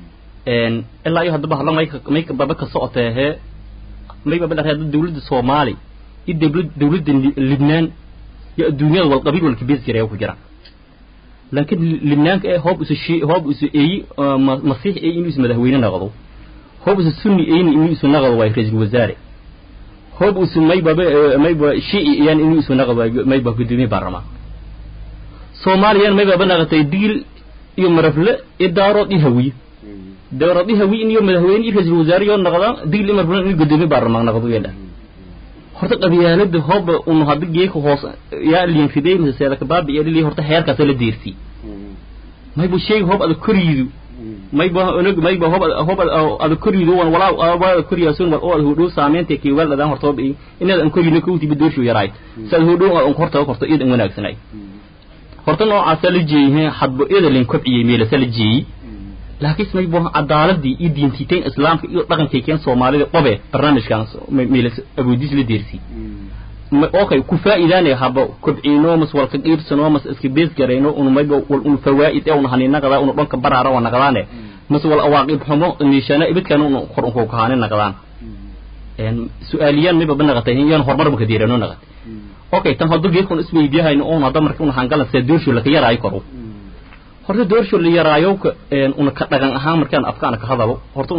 إلا يهدب هلا ما يبقى كصوته هي ما يبقى بالله هذا الدولة الصومالي الدولة لبنان يا الدنيا والقبيل والكبير جرى وكجرا لكن لبنان هو بس الشيء هو بس أي مسيح أي إنه اسمه هوينا نغضو هو بس السني أي إنه اسمه نغضو ويخرج الوزارة هو بس ما يبقى شيء يعني إنه اسمه نغضو ما يبقى قدومي برما صوماليا ما يبقى بنغض يديل يوم رفله الدارات يهوي دارات يهوي إن يوم الهوين يخرج الوزارة يوم نغضا ديل يوم رفله قدومي برما نغضو يلا horta qabiyaanada hoob uu hadii geeko hoos yaa liin fidey misaal ka baab yaa li horta heerka sala diirsi may bu shay hoob ad koriidu may ba hoob ad koriidu wala koriyaasun wal oo huduu saameynta ki waladan horta hoob inaad an koriino ku tibi doorsho yaraay sad huduu aan horta iidan wanaagsanay horta nooca sala jeeyay hadba ida liin kobciyay meel sala jeeyay laakiin may bu cadaaladii iyo diintiteen islaamka iyo dhaqankeena Soomaalida qobe barnaamijkan meel abuudis la deersi okay ku faa'iidaan haba kobciino mas walka qiibsano mas iska bees gareeno uu mayba wal fawaa'id ee uu hanina qada uu dhanka baraara wana qadaane mas wal awaaqib xumo niishana ibadkan uu qor uu ka hanina qadaan su'aaliyan mayba banaqatay in hormar ma ka diirano naqad okay tan haddu geekon isweydiyahay oo hada markii uu hangalan seedoorsho la ka yaray karo horta doorsho la yaraayo una ka dhagan ahaan markaan afkaan ka hadalo horta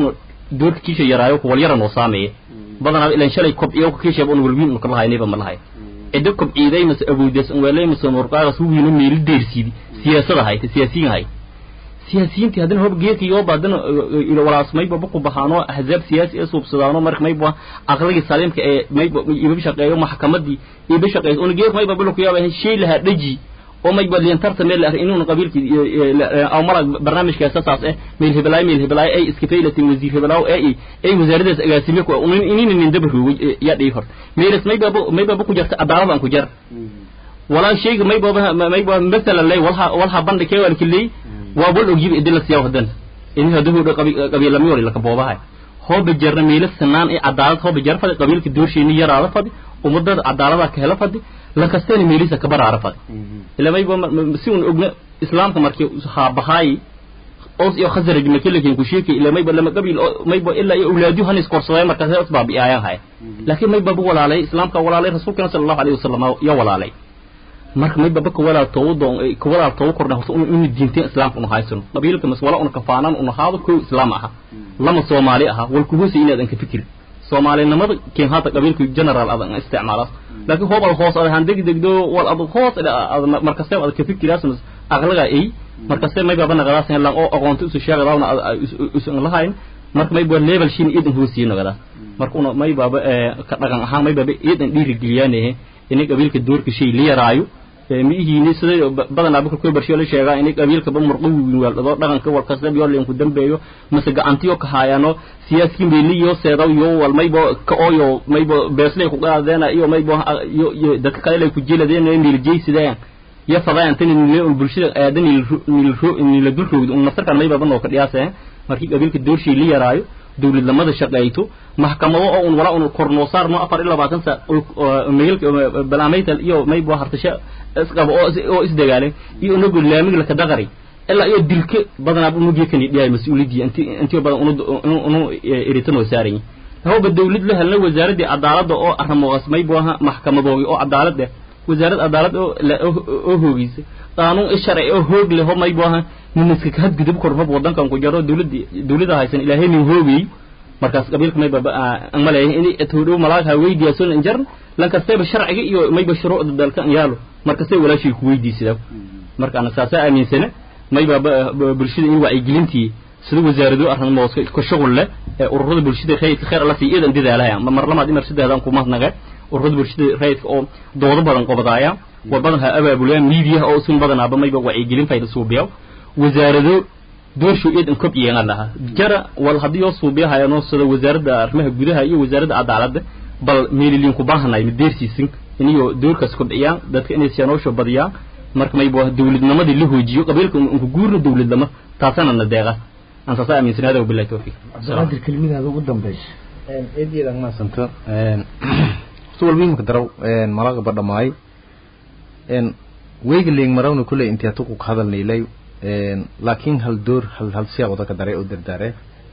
doorka kiisha yaraayo ku wal yaran oo saameeyay badanaa ilaan shalay kobciyo kiisha un walbiin uu ka lahaynayba ma lahayn ciido kobciiday mas abuudas weelay mas murqaas uu wiino meel deersidi siyaasada hayta siyaasiyiintii hadana hoob geedkii oo baadana ila walaasmay baba ku baxaano ahzaab siyaasi ee suubsadaano markay baa aqliga saliimka ee may iba shaqeeyo maxkamadii iba shaqeeyo oo geed may baba ku yaabay shay laha dhaji oo may baa liintarta meel inuu qabiilkii aw mara barnaamijka asaas meel heblaay ay iskafeylati wasiir heblaw ay wasaaradda agaasime ku inuu dabaru ya dhihor meelas may baba ku jarta adaaladan ku jar wala shayga may baba mesela lay walha bandhigay walkilay وابل أجيب إدلة سياو هدن إنه هذا هو قبيل لم يوري لك بوابها هو بجرنا ميل السنان عدالة هو بجر فدي قبيل كدور شيء نيجي على فدي ومدة عدالة كهلا فدي لك السنة ميليس كبر على فدي إلا ما يبغى مسيون أجن إسلام كمركي بهاي أوس يخزر جملة كل كين كشيك إلا ما يبغى لما قبيل ما يبغى إلا أولاده هنس كورسوي مركزها أسباب إياه هاي لكن ما يبغى ولا عليه إسلام كولا عليه رسول كنا صلى الله عليه وسلم يا ولا عليه marka may baba wala tawqorna horta inuu diinta islaamka u haysan qabiilka maswala una kafaanan una haado ku islaam aha lama Soomaali aha wal ku hoosay inaad ka fikir Soomaalinimada keen hada qabiilku general adan isticmaalas laakiin hoob hoos aad han degdegdo wal aad hoos marka say aad ka fikiraas aqlaga ay marka say may baba naqadaasan la oo aqoonta isu sheegadaawna isu lahayn marka may baa level shin idan hoosiyna gada marka una may baba ka dhaqan ahaan may baba idan dhiirigeliyanahay inay qabiilka doorka shay la yaraayo miyihiin sida badan abu ku barsho la sheegaa inay qabiilka ba murqow waaldo dhaqanka wal kasab iyo leen ku dambeeyo mase gacantiyo ka haayano siyaasiyiin beeliyo seedaw yo wal maybo ka ooyo maybo beesley ku qaadeena iyo maybo iyo dadka kale ku jiladeen inay miljeeysideen ya fadaan tan in bulshada aadan in la dulroogdo un nasarkan maybo banoo ka dhiyaaseen markii qabiilka doorshay la yaraayo dawladnimada shaqeeyto maxkamado oo un wala un korno saarno 24 saac oo meelka balaamaytal iyo maybo hartasha isqabo oo isdagaaleen iyo unagu laamiga la ka daqari ilaa iyo dilka badan abu nugiye kan dhiyay mas'uuliyadii intii badan unu iritan oo saaray hawba dawlad la helna wasaaradda cadaaladda oo arrimahaas maybo maxkamadooyi oo cadaaladda wasaaradda cadaalad oo hoogaysa qaanuun sharci oo hoog leh oo maybo nimanka ka hadgudub korba wadankan ku jaro dawladda haysan ilaahay nin hoogay markaas qabiilka may baba amaleeyay in atoodho malaag ha weydiisan injar lan kastaba sharciga iyo may shuruucda dalka yaalo markaasay walaashii ku weydiisay marka ana saasa aaminsana may baba bulshada in wacyi gelintii sida wasaaraddu arrimaha ka shaqo leh ururada bulshada khayr la siiyeedan dadaalaya mar lama dimar sideedan ku mahnaga ururada bulshada rayidka oo doodo badan qobadaaya war badan ha abaabulaan media oo sun badan aba may wacyi gelin fayda suubiyo wasaaraddu doorsho idan kobciyeen allaha jara wal hadiyo suubiyahaayno sida wasaaradda arrimaha gudaha iyo wasaaradda cadaaladda bal meelilin ku baahanay mideersiisin iniyo doorkaas kobciyaan dadka inay siyaanoosho badiyaan marka may baa dawladnimadii la hoojiyo qabiilka uu guurno dawladnimo taasana nadeeqa aan saasa aaminsanaado billahi tawfiq salaad kelmadaada ugu dambaysa eedeedan ma santo su'aal weyn ka daraw malaga badhamaay weegling marawna kulay intii aad ku hadalnay laakiin hal door hal si wada ka daray oo dardaare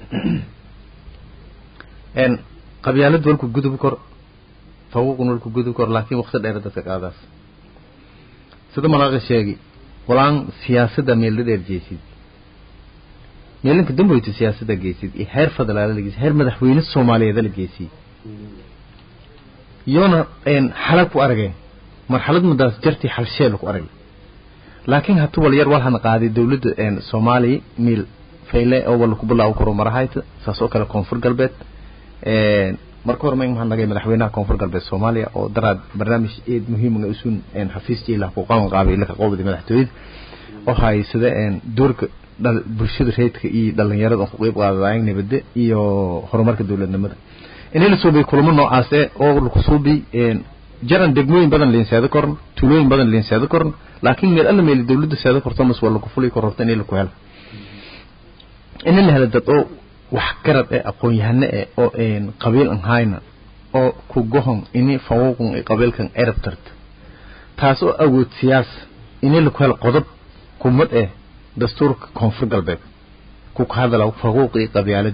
qabyaalad walku gudub kor fawqun walku gudub kor laakiin waqti dheer dadka qaadaas sida malaga sheegi walaan siyaasadda meel dheer jeesid meelanka dambeeyay siyaasadda geesid heer fadlaala lageeyay heer madaxweyne Soomaaliyeed la geeyay yoona xalaq ku arageen marxalad mudaas jirtay hal shay ku aragay laakiin hatu wal yar walhan qaadi dawladda Soomaaliya meel fayle oo wal ku bilaaw karo marahayta saasoo kale koonfur galbeed marka hore maxaan nagay madaxweynaha koonfur galbeed Soomaaliya oo daraad barnaamij eed muhiim ah usun xafiiskii la ku qaawan qaabay la qowda madaxtooyada oo haysada doorka bulshada reedka iyo dhalinyarada ku qayb qaadayaan nabadda iyo horumarka dawladnimada in la soo bay kulamo noocaas oo lagu soo bi jaran degmooyin badan leensaado korn tuulooyin badan leensaado korn laakiin meel alla meel dawladda saado korto mas wala ku fulay kororta in la ku helo in la helo dad oo wax garad aqoon yahana oo qabiil aan hayna oo ku gohon in fawqun qabiilkan erabtart taas oo awood siyaas in la ku helo qodob kumad dastuurka koonfur galbeed ku ka hadala fawqi qabyaalad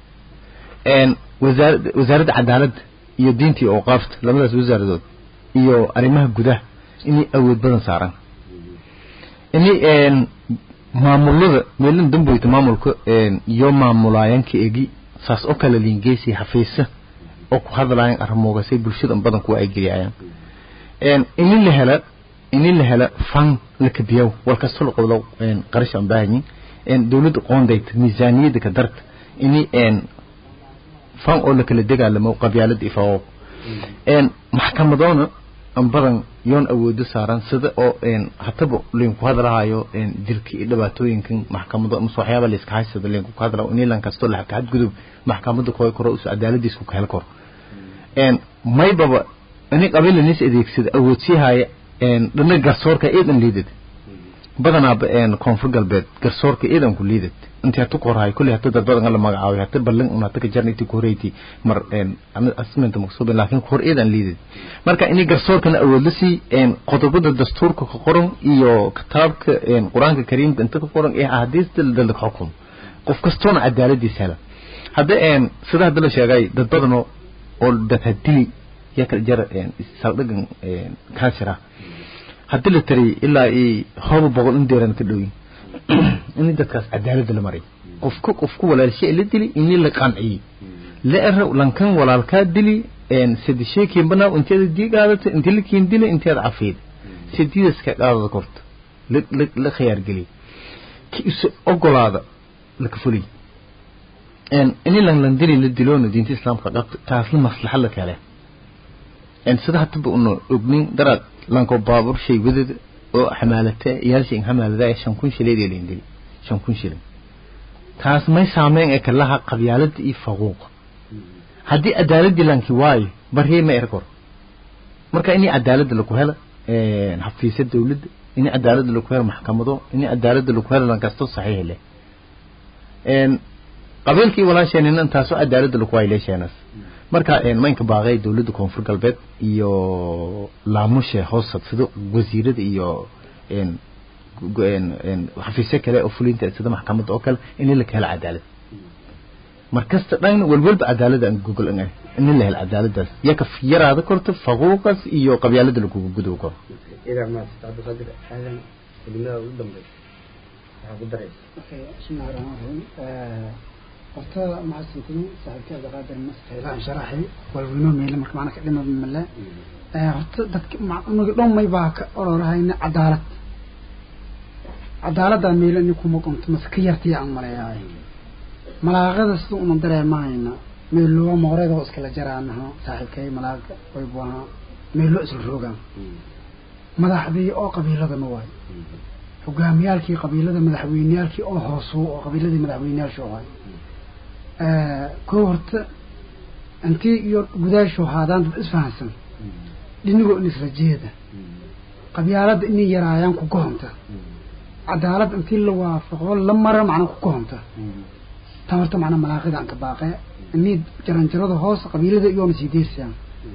wasaaradda cadaaladda iyo diintii oo qaafta labadaas wasaaradood iyo arrimaha gudaha inay awood badan saaran inay maamulada meelan dambeeyay maamulka iyo maamulaayanka eegi saas oo kale liingeesi xafiisa oo ku hadlayaan arrimoogaasay bulshada badan ku ay geliyayaan in la hela fan la kabiyo walka soo qodob qarash aan baahanyin dawladda qoondayt miisaaniyada ka darta in fan oo la kala dagaalamo qabyaalada ifaa maxkamadoona aan badan yoon awoodo saaran sida oo hataba leen ku hadlaayo dilkii dhibaatooyinkan maxkamado ama waxyaabo la iska haysado leen ku hadlaayo in lan kasto la xad gudub maxkamada kooy koro u cadaaladiis ku hel kor may baba ani qabiil nis adeegsada awoodsiyahay dhanna garsoorka eedan liidad badanaa koonfur galbeed garsoorka eedan ku liidad inta aad ku qorahay kulli hata dad badan la magacaabo hata ballan una ta jarniti koreyti mar asmenta maqsuud laakiin qor eedan liidad marka in garsoorkana awoodlasi qodobada dastuurka ku qoran iyo kitaabka quraanka kariimka inta ku qoran ee ahadiista dalka xukum qof kastoona cadaaladiisa hela hada sida hada la sheegay dad badan oo dad hadii yakal jar saldhigan kaasira hadii la tari ilaa hoob boqol in deeran ka dhawin in dadkaas cadaalad la maray qofku walaalshay la dili in la qanciyo la ara lankan walaalka dili sidii sheekeen bana inteeda diigaadata inta la keen dili inteeda afiid sidiidas ka qaadada korto la khiyaar gali kiisu ogolaada la ka fulay in lan dili la diloona diinta islaamka qabta taas la maslaxa la kale sida hadba uu ognin darad lanko baabur shay wadad oo xamaalata yaalshin xamaalada 5,000 shilin leeyeen 5,000 shilin taas may saameyn ee kalaha qabyaalada iyo faquuq hadii cadaalad lanki waay barhee ma erkor marka in cadaalad lagu helo xafiisyada dawladda in cadaalad lagu helo maxkamado in cadaalad lagu helo lan kasto saxiix leh qabiilkii walaasheen in taas oo cadaalad lagu way leesheenas marka maynka baaqay dawladda koonfur galbeed iyo laamushe hoosad sida wasiirada iyo xafiisyo kale oo fulinta sida maxkamadda oo kale in la kala cadaalad markasta dhan walba cadaalada aan google in la helo cadaaladaas yaka yaraada korto faquuqas iyo qabyaalada lagu gudo karo ila ma taado qadir aadan ilmaha u dambeeyay waxa ku daray bismillahirrahmanirrahim horta macasintini saaxiibkeeda qaadan mas'ala sharaxi walwino meel marka macna ka dhimo mala horta dadka unaga dhamay baa ka ororahayna cadaalada meel in kuma qonto maskiyartii aan maleeyahay malaaqada sidoo una dareemayna meel loo mooreedo iska la jaraanaha saaxiibkay malaaqa way buuha meel loo isla roogan madaxdii oo qabiilada ma waay hogaamiyaalkii qabiilada madaxweyniyaalkii oo hoosu oo qabiiladii madaxweynayaasha waay كورت أنتي يور قداش وهذا إسفهانسن لنقول نسر جيدة قبيالات إني يرايان كوكوهمتا عدالات أنتي اللي وافقوا لما مرة معنا كوكوهمتا تمرت معنا ملاقيد عن كباقي إني جرانجراد هوس قبيلة يوم سيدير سيان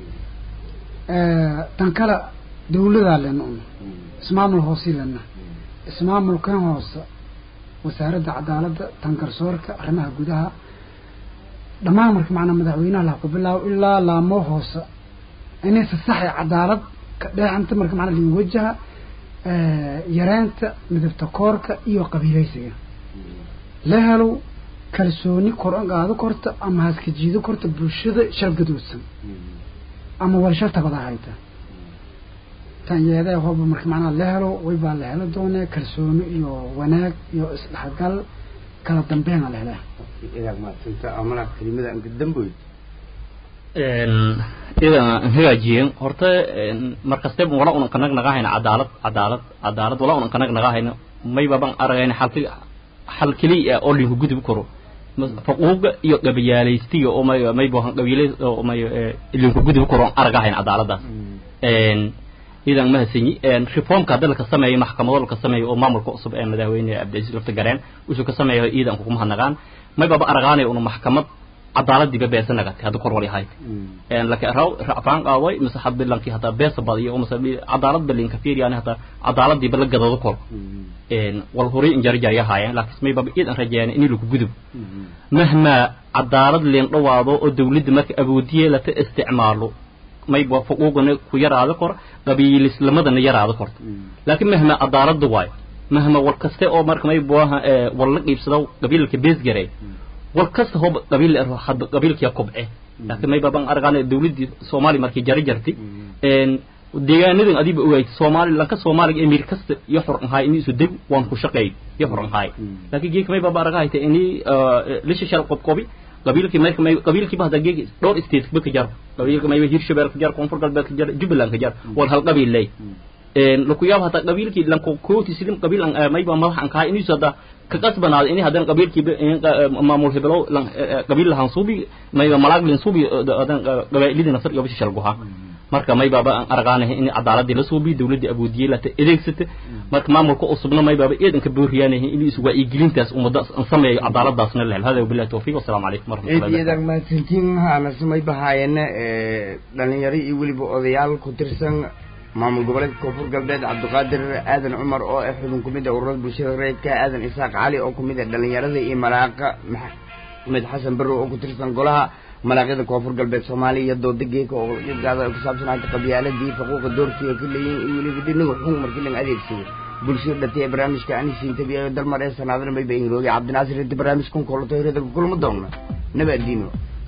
تنكلا دولة لنا اسمام الهوسي لنا اسمام الكان هوس وسارد عدالة تنكر صورك رمها قدها لما مرك معنا مدعوينا لا قبله إلا لا موهوس إني الصحي عدالة ده أنت مرك معنا اللي موجه يرانت مدفتكورك إيو قبيليسية لهلو كالسوني قرآن قادو كورت أما هاسك جيدو كورت بوشد شرب قدوسن أما ورشال تقضى هايتا تان يهده هو بمرك معنا لهلو ويبال لهلو دونه كالسوني إيو وناك إيو إصلاح قال كلا دنبين على هلا إذا ما تنت أمرك كلمة أنك دنبوي إذا هي جين هرتا مركزتين ولا أن كناك نجاهين عدالة ولا أن كناك نجاهين ما يبان أرجعين حل كلي أولي هو جد بكرو فوق يقبياليستي أو ما يبان قبيلة أو ما اللي هو جد بكرو أرجعين عدالة ده إذا ما هسني ريفورم كذا لك السماء محكمة ولا كسماء أو معمول كأسب مداوين أبدأ لفت جرين وشو كسماء إذا حكومة هنغان ما يبقى أرغاني إنه محكمة عدالة دي ببيس نغات هذا كورولي هاي لك راو رافعان قوي مسحب بالله كي هذا بيس بدي أو مسحب عدالة بالله كثير يعني هذا عدالة دي بلق جذا ذكر والهوري إن جري جاي هاي لكن ما يبقى إذا رجعني إني لك جذب مهما عدالة اللي نروضه الدولة دمك أبودية لا استعماله ما يبغى فوقنا كير هذا كور قبيل الإسلام ده نير هذا كور لكن مهما أدارت دواي مهما والكستة أو مرك ما يبغاها والله يبصروا قبيل الكبيس جري والكست هو قبيل حد قبيل كيا كبعه لكن ما يبقى أرجعنا الدولة الصومالي مركي جاري جرتي إن deegaanadan adiba ogayd Soomaali lanka Soomaaliga emir kasta iyo xornhay inuu isu dib waan ku shaqeey iyo xornhay laakiin geek may baba aragayta inii lisha shal qobqobi qabiilkii bahda geek dhowr state ba ka jar qabiilka may Hirshabeelle ka jar Koonfur Galbeed ka jar Jubbaland ka jar wal hal qabiil lay laku yaab hata qabiilkii lanko kooti silim qabiil an may ba madax an ka inuu sada ka qasbanaad inii hadan qabiilkii maamul hebelo qabiil lahan suubi may malaag lin suubi hadan qabiilidina nafsad iyo shal goha marka may baba aan argaanahay in cadaaladii la soo bi dawladda awoodiyay la adeegsatay marka maamulka usubna may baba eedanka booriyaanahay in isu waa gilintaas umada aan sameeyo cadaaladaasna la helo billahi tawfiiq assalamu alaykum warahmatullahi eedan ma tintin ana samay bahaayana dhalinyaro iyo waliba odayaal ku tirsan maamul goboleedka Koonfur Galbeed Cabdiqaadir Aadan Cumar oo ah xubin ku mid ah ururada bulshada rayidka Aadan Isaaq Cali oo ku mid ah dhalinyarada iyo malaaqa Maxamed Xasan Barro oo ku tirsan golaha malaaqada Koonfur Galbeed Soomaaliya doodgeeka oo gaada ku saabsan qabyaaladii xuquuqda doorkiisa kaleeyeen iyo waliba dhinaca xun markii la adeegsado bulshada dhatay barnaamijka aan siintabiyo dalmar ee sanadana may been roogi Cabdinaasir barnaamijkan kolotoyrada kulma doona nabaddiino